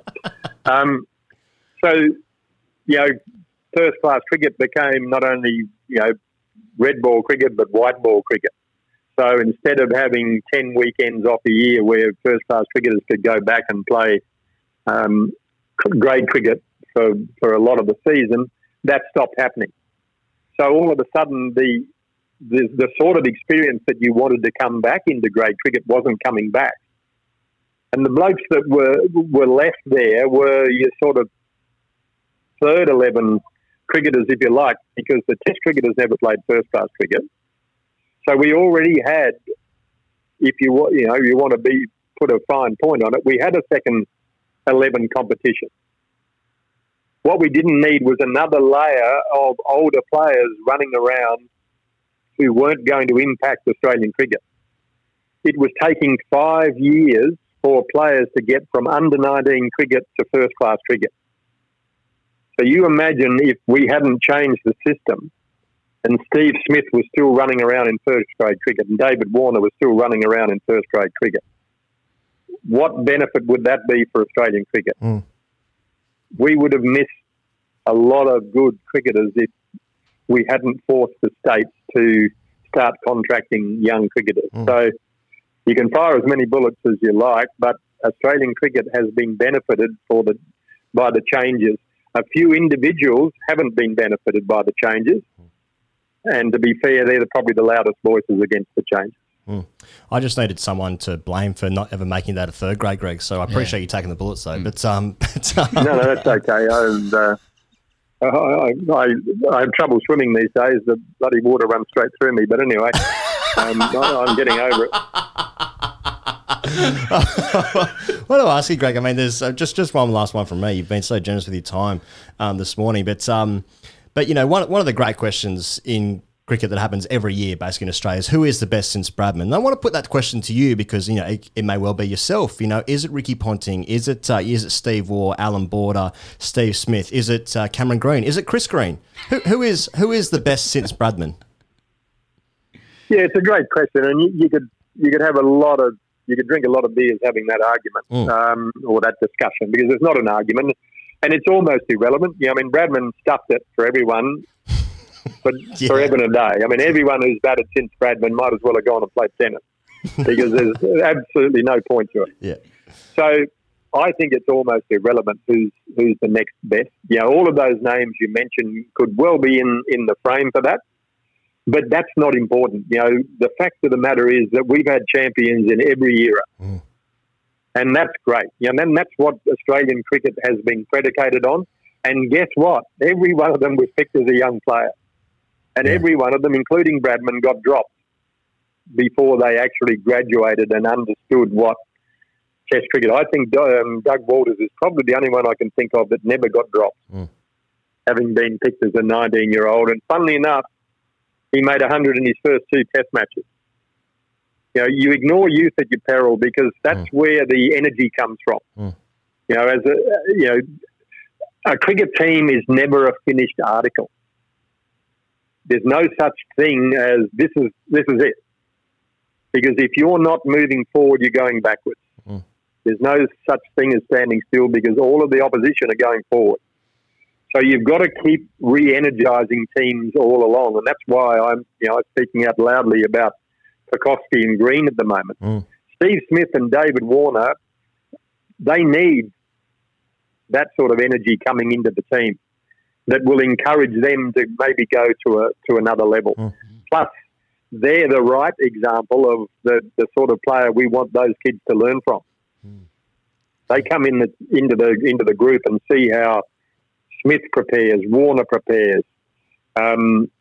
Speaker 2: first-class cricket became not only, red ball cricket, but white ball cricket.
Speaker 3: So instead of having 10 weekends off a year where first-class cricketers could go back and play grade cricket for a lot of the season, that stopped happening. So all of a sudden, the sort of experience that you wanted to come back into grade cricket wasn't coming back. And the blokes that were left there were your sort of third 11 cricketers, if you like, because the Test cricketers never played first-class cricket. So we already had, if you want to put a fine point on it, we had a second 11 competition. What we didn't need was another layer of older players running around who weren't going to impact Australian cricket. It was taking 5 years for players to get from under-19 cricket to first-class cricket. So you imagine if we hadn't changed the system and Steve Smith was still running around in first-grade cricket and David Warner was still running around in first-grade cricket, what benefit would that be for Australian cricket?
Speaker 1: Mm.
Speaker 3: We would have missed a lot of good cricketers if we hadn't forced the states to start contracting young cricketers.
Speaker 1: Mm.
Speaker 3: So you can fire as many bullets as you like, but Australian cricket has been benefited by the changes. A few individuals haven't been benefited by the changes. And to be fair, they're probably the loudest voices against the changes.
Speaker 1: Mm. I just needed someone to blame for not ever making that a third grade, Greg. So I appreciate you taking the bullets, though. But
Speaker 3: No, that's okay. I have trouble swimming these days. The bloody water runs straight through me. But anyway, I'm getting over it.
Speaker 1: What do I ask you, Greg? I mean, there's just one last one from me. You've been so generous with your time this morning, but you know, one of the great questions in cricket that happens every year, basically in Australia, is who is the best since Bradman? And I want to put that question to you because you know it may well be yourself. You know, is it Ricky Ponting? Is it Steve Waugh, Alan Border, Steve Smith? Is it Cameron Green? Is it Chris Green? Who is the best since Bradman?
Speaker 3: Yeah, it's a great question, and you could have you could drink a lot of beers having that argument or that discussion because it's not an argument, and it's almost irrelevant. Yeah, I mean, Bradman stuffed it for everyone, but forever and a day. I mean, everyone who's batted since Bradman might as well have gone and played tennis because there's absolutely no point to it.
Speaker 1: Yeah.
Speaker 3: So I think it's almost irrelevant who's the next best. You know, all of those names you mentioned could well be in the frame for that. But that's not important. You know, the fact of the matter is that we've had champions in every era. Mm. And that's great. You know, and that's what Australian cricket has been predicated on. And guess what? Every one of them was picked as a young player. And every one of them, including Bradman, got dropped before they actually graduated and understood what Test cricket. I think Doug Walters is probably the only one I can think of that never got dropped, having been picked as a 19-year-old. And funnily enough, he made 100 in his first 2 Test matches. You know, you ignore youth at your peril because that's where the energy comes from. You know, a cricket team is never a finished article. There's no such thing as this is it. Because if you're not moving forward, you're going backwards. There's no such thing as standing still because all of the opposition are going forward. So you've got to keep re-energising teams all along, and that's why I'm speaking out loudly about Pucovski and Green at the moment. Steve Smith and David Warner, they need that sort of energy coming into the team that will encourage them to maybe go to another level. Plus, they're the right example of the sort of player we want those kids to learn from. They come into the group and see how Smith prepares, Warner prepares, Marnus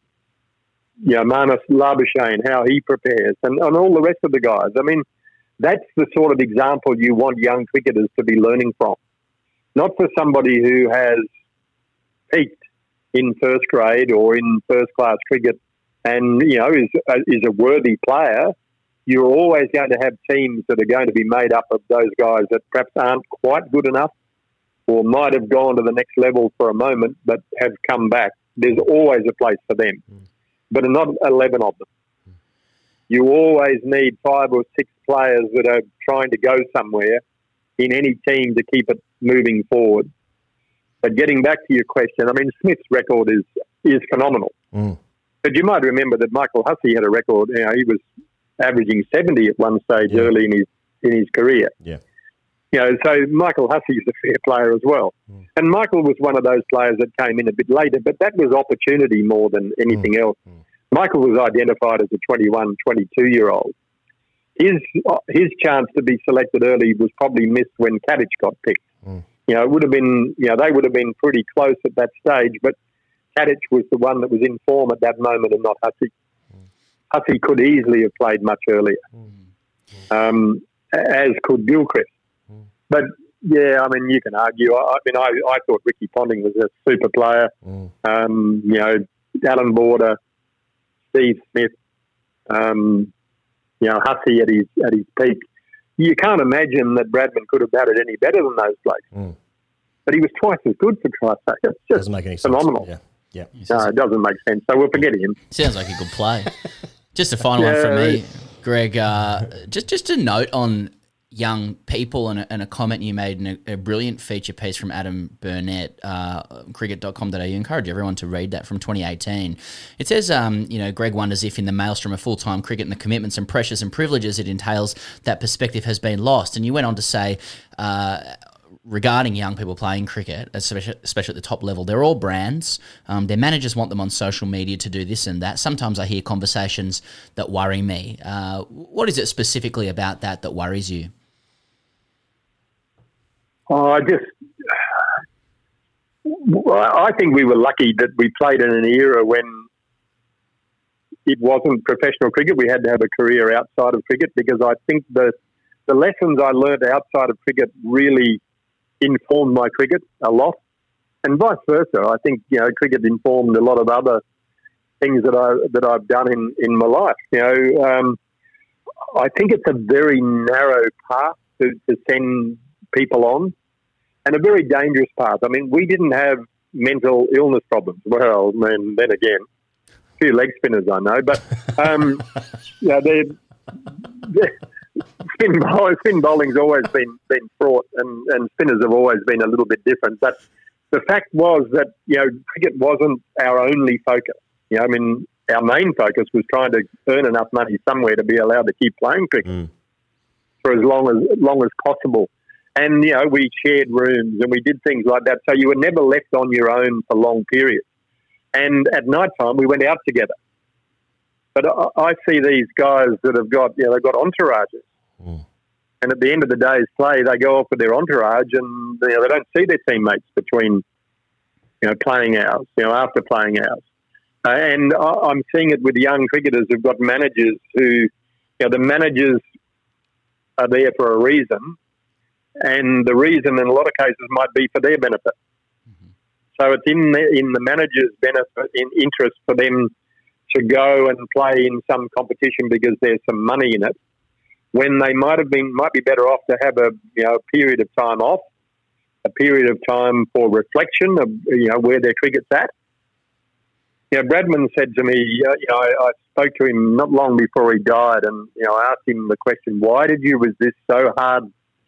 Speaker 3: Labuschagne, how he prepares, and all the rest of the guys. I mean, that's the sort of example you want young cricketers to be learning from. Not for somebody who has peaked in first grade or in first-class cricket and, you know, is a worthy player. You're always going to have teams that are going to be made up of those guys that perhaps aren't quite good enough or might have gone to the next level for a moment but have come back. There's always a place for them, but not 11 of them. You always need 5 or 6 players that are trying to go somewhere in any team to keep it moving forward. But getting back to your question, I mean, Smith's record is phenomenal. But you might remember that Michael Hussey had a record. You know, he was averaging 70 at one stage early in his career.
Speaker 1: Yeah.
Speaker 3: You know, so Michael Hussey's a fair player as well. And Michael was one of those players that came in a bit later, but that was opportunity more than anything else. Michael was identified as a 21, 22-year-old. His chance to be selected early was probably missed when Kadic got picked. You know, it would have been, you know, they would have been pretty close at that stage, but Kadic was the one that was in form at that moment and not Hussey. Hussey could easily have played much earlier, as could Gilchrist. But, yeah, I mean, you can argue. I thought Ricky Ponting was a super player. You know, Alan Border, Steve Smith, you know, Hussey at his peak. You can't imagine that Bradman could have had it any better than those blokes. But he was twice as good, for Christ's sake. It's just
Speaker 1: doesn't make any
Speaker 3: phenomenal.
Speaker 1: sense. Yeah.
Speaker 3: No, it doesn't make sense. So we'll forget him.
Speaker 2: Sounds like a good play. Just a final one from me, Greg. Just a note on young people and a comment you made in a brilliant feature piece from Adam Burnett, cricket.com.au. I encourage everyone to read that from 2018. It says, you know, Greg wonders if in the maelstrom of full-time cricket and the commitments and pressures and privileges it entails, that perspective has been lost. And you went on to say, regarding young people playing cricket, especially at the top level, they're all brands. Their managers want them on social media to do this and that. Sometimes I hear conversations that worry me. What is it specifically about that worries you?
Speaker 3: I think we were lucky that we played in an era when it wasn't professional cricket. We had to have a career outside of cricket, because I think the lessons I learned outside of cricket really informed my cricket a lot, and vice versa. I think, you know, cricket informed a lot of other things that I've done in my life. You know, I think it's a very narrow path to send people on, and a very dangerous path. I mean, we didn't have mental illness problems. Well, then again, a few leg spinners I know, but you know, spin bowling's always been fraught, and spinners have always been a little bit different. But the fact was that, you know, cricket wasn't our only focus. You know, I mean, our main focus was trying to earn enough money somewhere to be allowed to keep playing cricket for as long as possible. And, you know, we shared rooms and we did things like that. So you were never left on your own for long periods. And at night time, we went out together. But I see these guys that have got, you know, they've got entourages. And at the end of the day's play, they go off with their entourage, and, you know, they don't see their teammates between, you know, playing hours, you know, after playing hours. And I'm seeing it with young cricketers who've got managers who, you know, the managers are there for a reason, and the reason in a lot of cases might be for their benefit. So it's in the manager's benefit, in interest for them to go and play in some competition because there's some money in it, when they might be better off to have a period of time off, a period of time for reflection of, you know, where their cricket's at. You know, Bradman said to me, you know, I spoke to him not long before he died, and, you know, I asked him the question, why did you resist so hard,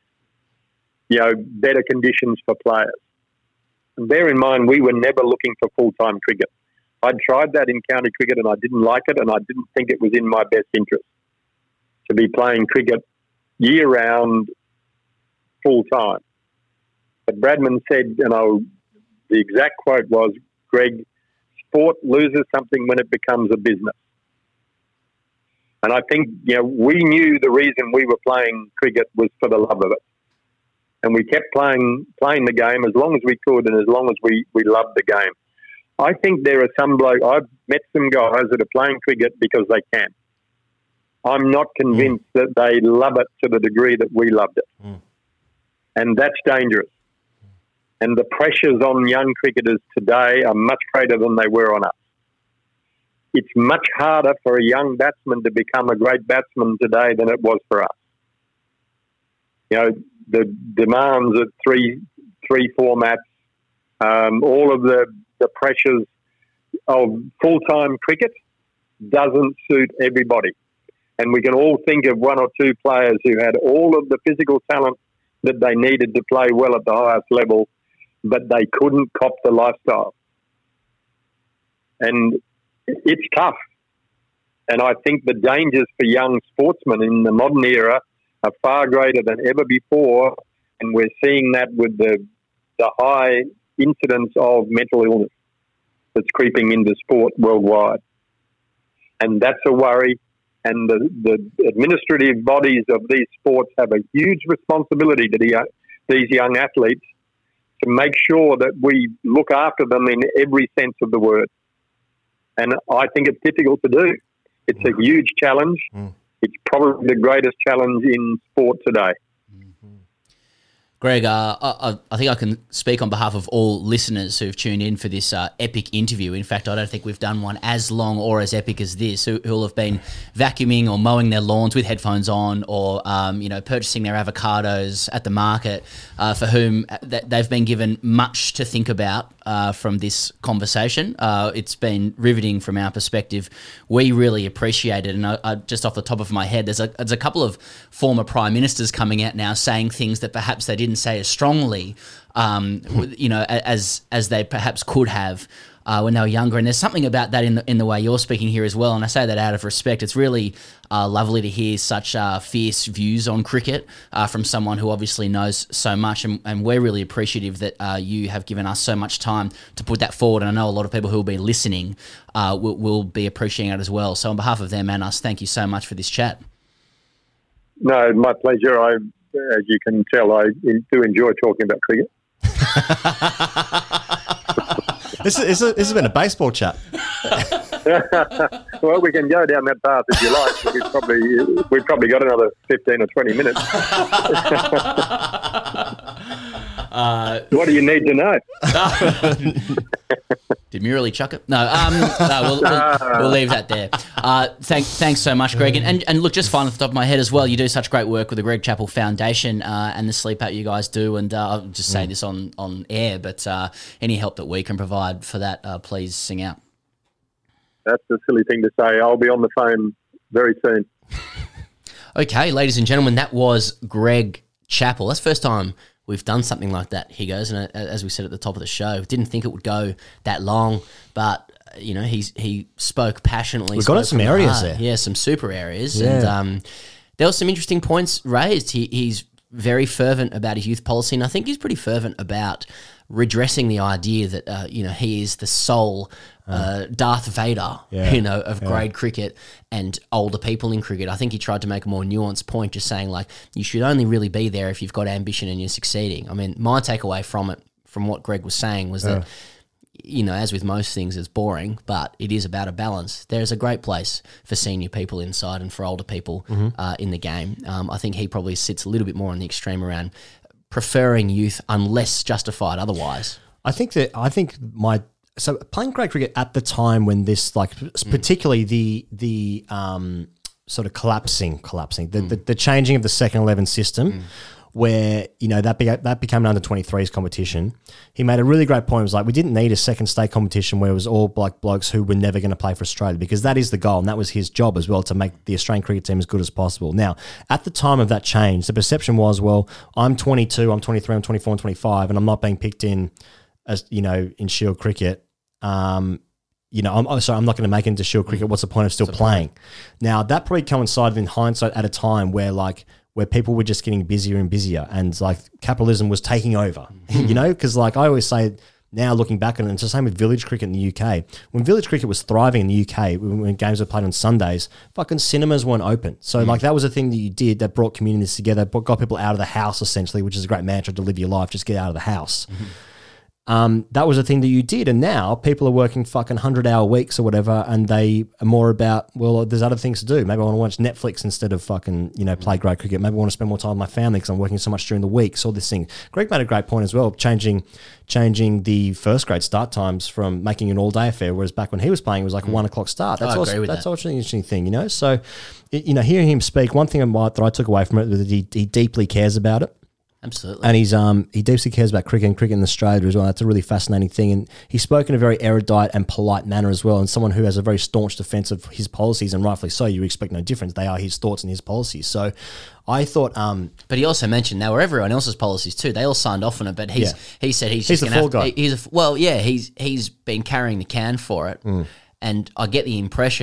Speaker 3: you know, better conditions for players? And bear in mind, we were never looking for full-time cricket. I'd tried that in county cricket and I didn't like it, and I didn't think it was in my best interest to be playing cricket year-round, full-time. But Bradman said, you know, the exact quote was, Greg, sport loses something when it becomes a business. And I think, you know, we knew the reason we were playing cricket was for the love of it. And we kept playing the game as long as we could and as long as we loved the game. I think there are some blokes, I've met some guys that are playing cricket because they can. I'm not convinced that they love it to the degree that we loved it. And that's dangerous. And the pressures on young cricketers today are much greater than they were on us. It's much harder for a young batsman to become a great batsman today than it was for us. You know, the demands of three formats, all of the pressures of full-time cricket doesn't suit everybody. And we can all think of one or two players who had all of the physical talent that they needed to play well at the highest level, but they couldn't cop the lifestyle. And it's tough. And I think the dangers for young sportsmen in the modern era are far greater than ever before, and we're seeing that with the high incidence of mental illness that's creeping into sport worldwide. And that's a worry. And the administrative bodies of these sports have a huge responsibility to these young athletes to make sure that we look after them in every sense of the word. And I think it's difficult to do. It's a huge challenge. It's probably the greatest challenge in sport today.
Speaker 2: Greg, I think I can speak on behalf of all listeners who've tuned in for this epic interview. In fact, I don't think we've done one as long or as epic as this, who'll have been vacuuming or mowing their lawns with headphones on, or purchasing their avocados at the market, for whom they've been given much to think about from this conversation. It's been riveting from our perspective. We really appreciate it. And I just off the top of my head, there's a couple of former prime ministers coming out now saying things that perhaps they didn't say as strongly, as they perhaps could have when they were younger. And there's something about that in the way you're speaking here as well. And I say that out of respect. It's really lovely to hear such fierce views on cricket from someone who obviously knows so much. And we're really appreciative that you have given us so much time to put that forward. And I know a lot of people who will be listening will be appreciating it as well. So on behalf of them and us, thank you so much for this chat.
Speaker 3: No, my pleasure. As you can tell, I do enjoy talking about cricket.
Speaker 1: This has been a baseball chat.
Speaker 3: Well, we can go down that path if you like. We've probably got another 15 or 20 minutes. What do you need to know?
Speaker 2: Did Murali chuck it? No, we'll leave that there. Thanks so much, Greg. And look, just finally off the top of my head as well, you do such great work with the Greg Chappell Foundation and the Sleep Out you guys do. And I'll just say this on air, but any help that we can provide for that, please sing out.
Speaker 3: That's a silly thing to say. I'll be on the phone very soon.
Speaker 2: Okay, ladies and gentlemen, that was Greg Chappell. That's the first time we've done something like that, he goes. And as we said at the top of the show, didn't think it would go that long, but he spoke passionately.
Speaker 1: We've got some areas there.
Speaker 2: Yeah, some super areas.
Speaker 1: Yeah.
Speaker 2: And there were some interesting points raised. He's very fervent about his youth policy, and I think he's pretty fervent about redressing the idea that he is the sole Darth Vader, of grade cricket and older people in cricket. I think he tried to make a more nuanced point, just saying like you should only really be there if you've got ambition and you're succeeding. I mean, my takeaway from what Greg was saying was that as with most things, it's boring, but it is about a balance. There's a great place for senior people inside and for older people in the game. I think he probably sits a little bit more on the extreme around preferring youth unless justified otherwise. So playing grade cricket at the time when this, particularly the sort of collapsing, the changing of the second 11 system, where that became an under-23s competition. He made a really great point. It was like, we didn't need a second state competition where it was all blokes who were never going to play for Australia, because that is the goal, and that was his job as well, to make the Australian cricket team as good as possible. Now, at the time of that change, the perception was, well, I'm 22, I'm 23, I'm 24, I'm 25, and I'm not being picked in as in Shield cricket. I'm not going to make it into Shield cricket. What's the point of still playing? Now, that probably coincided in hindsight at a time where people were just getting busier and busier, and capitalism was taking over, because I always say now, looking back on it, it's the same with village cricket in the UK. When village cricket was thriving in the UK, when games were played on Sundays, fucking cinemas weren't open. So that was a thing that you did that brought communities together, got people out of the house essentially, which is a great mantra to live your life, just get out of the house. That was a thing that you did, and now people are working fucking 100-hour weeks or whatever, and they are more about, well, there's other things to do. Maybe I want to watch Netflix instead of fucking, play grade cricket. Maybe I want to spend more time with my family because I'm working so much during the week. So all this thing. Greg made a great point as well, changing the first grade start times from making an all-day affair, whereas back when he was playing, it was like a 1 o'clock start. That's also an interesting thing, So, hearing him speak, one thing that I took away from it was that he deeply cares about it. Absolutely.
Speaker 1: And he deeply cares about cricket and cricket in Australia as well. That's a really fascinating thing. And he spoke in a very erudite and polite manner as well, and someone who has a very staunch defence of his policies, and rightfully so. You expect no difference. They are his thoughts and his policies. So I thought...
Speaker 2: but he also mentioned they were everyone else's policies too. They all signed off on it, but he said he's just
Speaker 1: the fall guy.
Speaker 2: He's been carrying the can for it. And I get the impression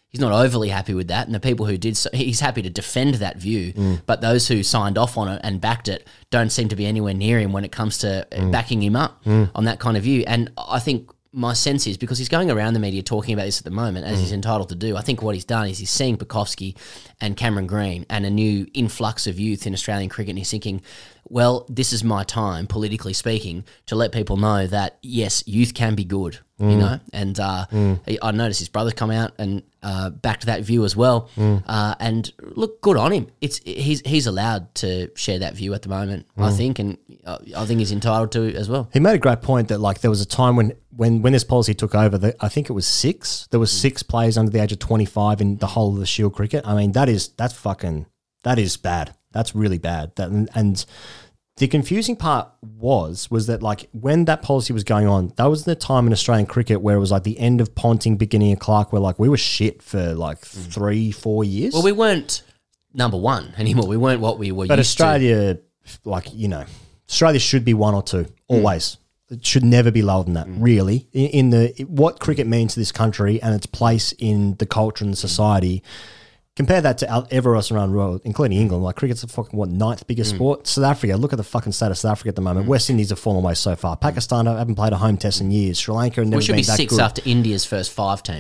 Speaker 2: he's not overly happy with that. And the people who did so, he's happy to defend that view. But those who signed off on it and backed it don't seem to be anywhere near him when it comes to backing him up on that kind of view. And I think my sense is, because he's going around the media talking about this at the moment, as he's entitled to do, I think what he's done is he's seeing Bukowski and Cameron Green and a new influx of youth in Australian cricket, and he's thinking, well, this is my time, politically speaking, to let people know that, yes, youth can be good, you know? And I noticed his brother's come out and backed that view as well. And look, good on him. He's allowed to share that view at the moment, I think, and I think he's entitled to as well.
Speaker 1: He made a great point that, like, there was a time when this policy took over, I think it was 6. There was 6 players under the age of 25 in the whole of the Shield cricket. I mean, that is bad. That's really bad. And the confusing part was that, like, when that policy was going on, that was the time in Australian cricket where it was like the end of Ponting, beginning of Clark, where, like, we were shit for like 3-4 years.
Speaker 2: Well, we weren't number one anymore. We weren't what we were
Speaker 1: but
Speaker 2: used
Speaker 1: Australia, to. Like, you know, Australia should be 1 or 2 always. It should never be lower than that, really. In what cricket means to this country and its place in the culture and the society. Compare that to everywhere else around the world, including England. Like, cricket's the fucking, 9th biggest sport? South Africa, look at the fucking state of South Africa at the moment. West Indies have fallen away so far. Pakistan haven't played a home test in years. Sri Lanka have never been that good.
Speaker 2: We should be 6 after India's first 5 team.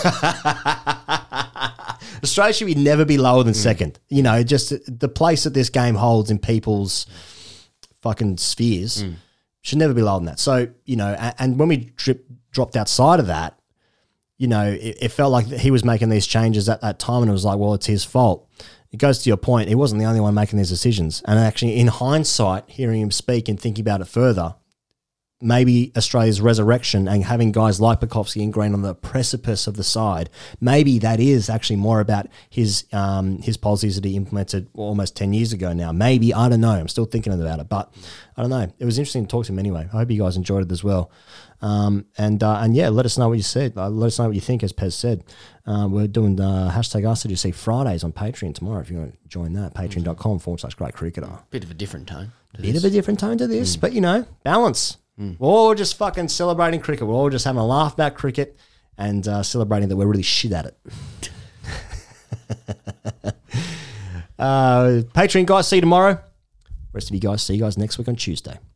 Speaker 1: Australia should never be lower than 2nd. You know, just the place that this game holds in people's fucking spheres should never be lower than that. So, you know, and when we dropped outside of that, you know, it felt like he was making these changes at that time, and it was like, well, it's his fault. It goes to your point. He wasn't the only one making these decisions. And actually, in hindsight, hearing him speak and thinking about it further, maybe Australia's resurrection and having guys like Bukowski and Green on the precipice of the side, maybe that is actually more about his policies that he implemented almost 10 years ago now. Maybe, I don't know. I'm still thinking about it, but I don't know. It was interesting to talk to him anyway. I hope you guys enjoyed it as well. And yeah, let us know what you said. Let us know what you think, as Pez said. We're doing hashtag Ask Did You See Fridays on Patreon tomorrow. If you want to join that, patreon.com/Great Cricketer.
Speaker 2: Bit of a different tone.
Speaker 1: Bit of a different tone to this, but, you know, balance. We're all just fucking celebrating cricket. We're all just having a laugh about cricket and celebrating that we're really shit at it. Patreon guys, see you tomorrow. Rest of you guys, see you guys next week on Tuesday.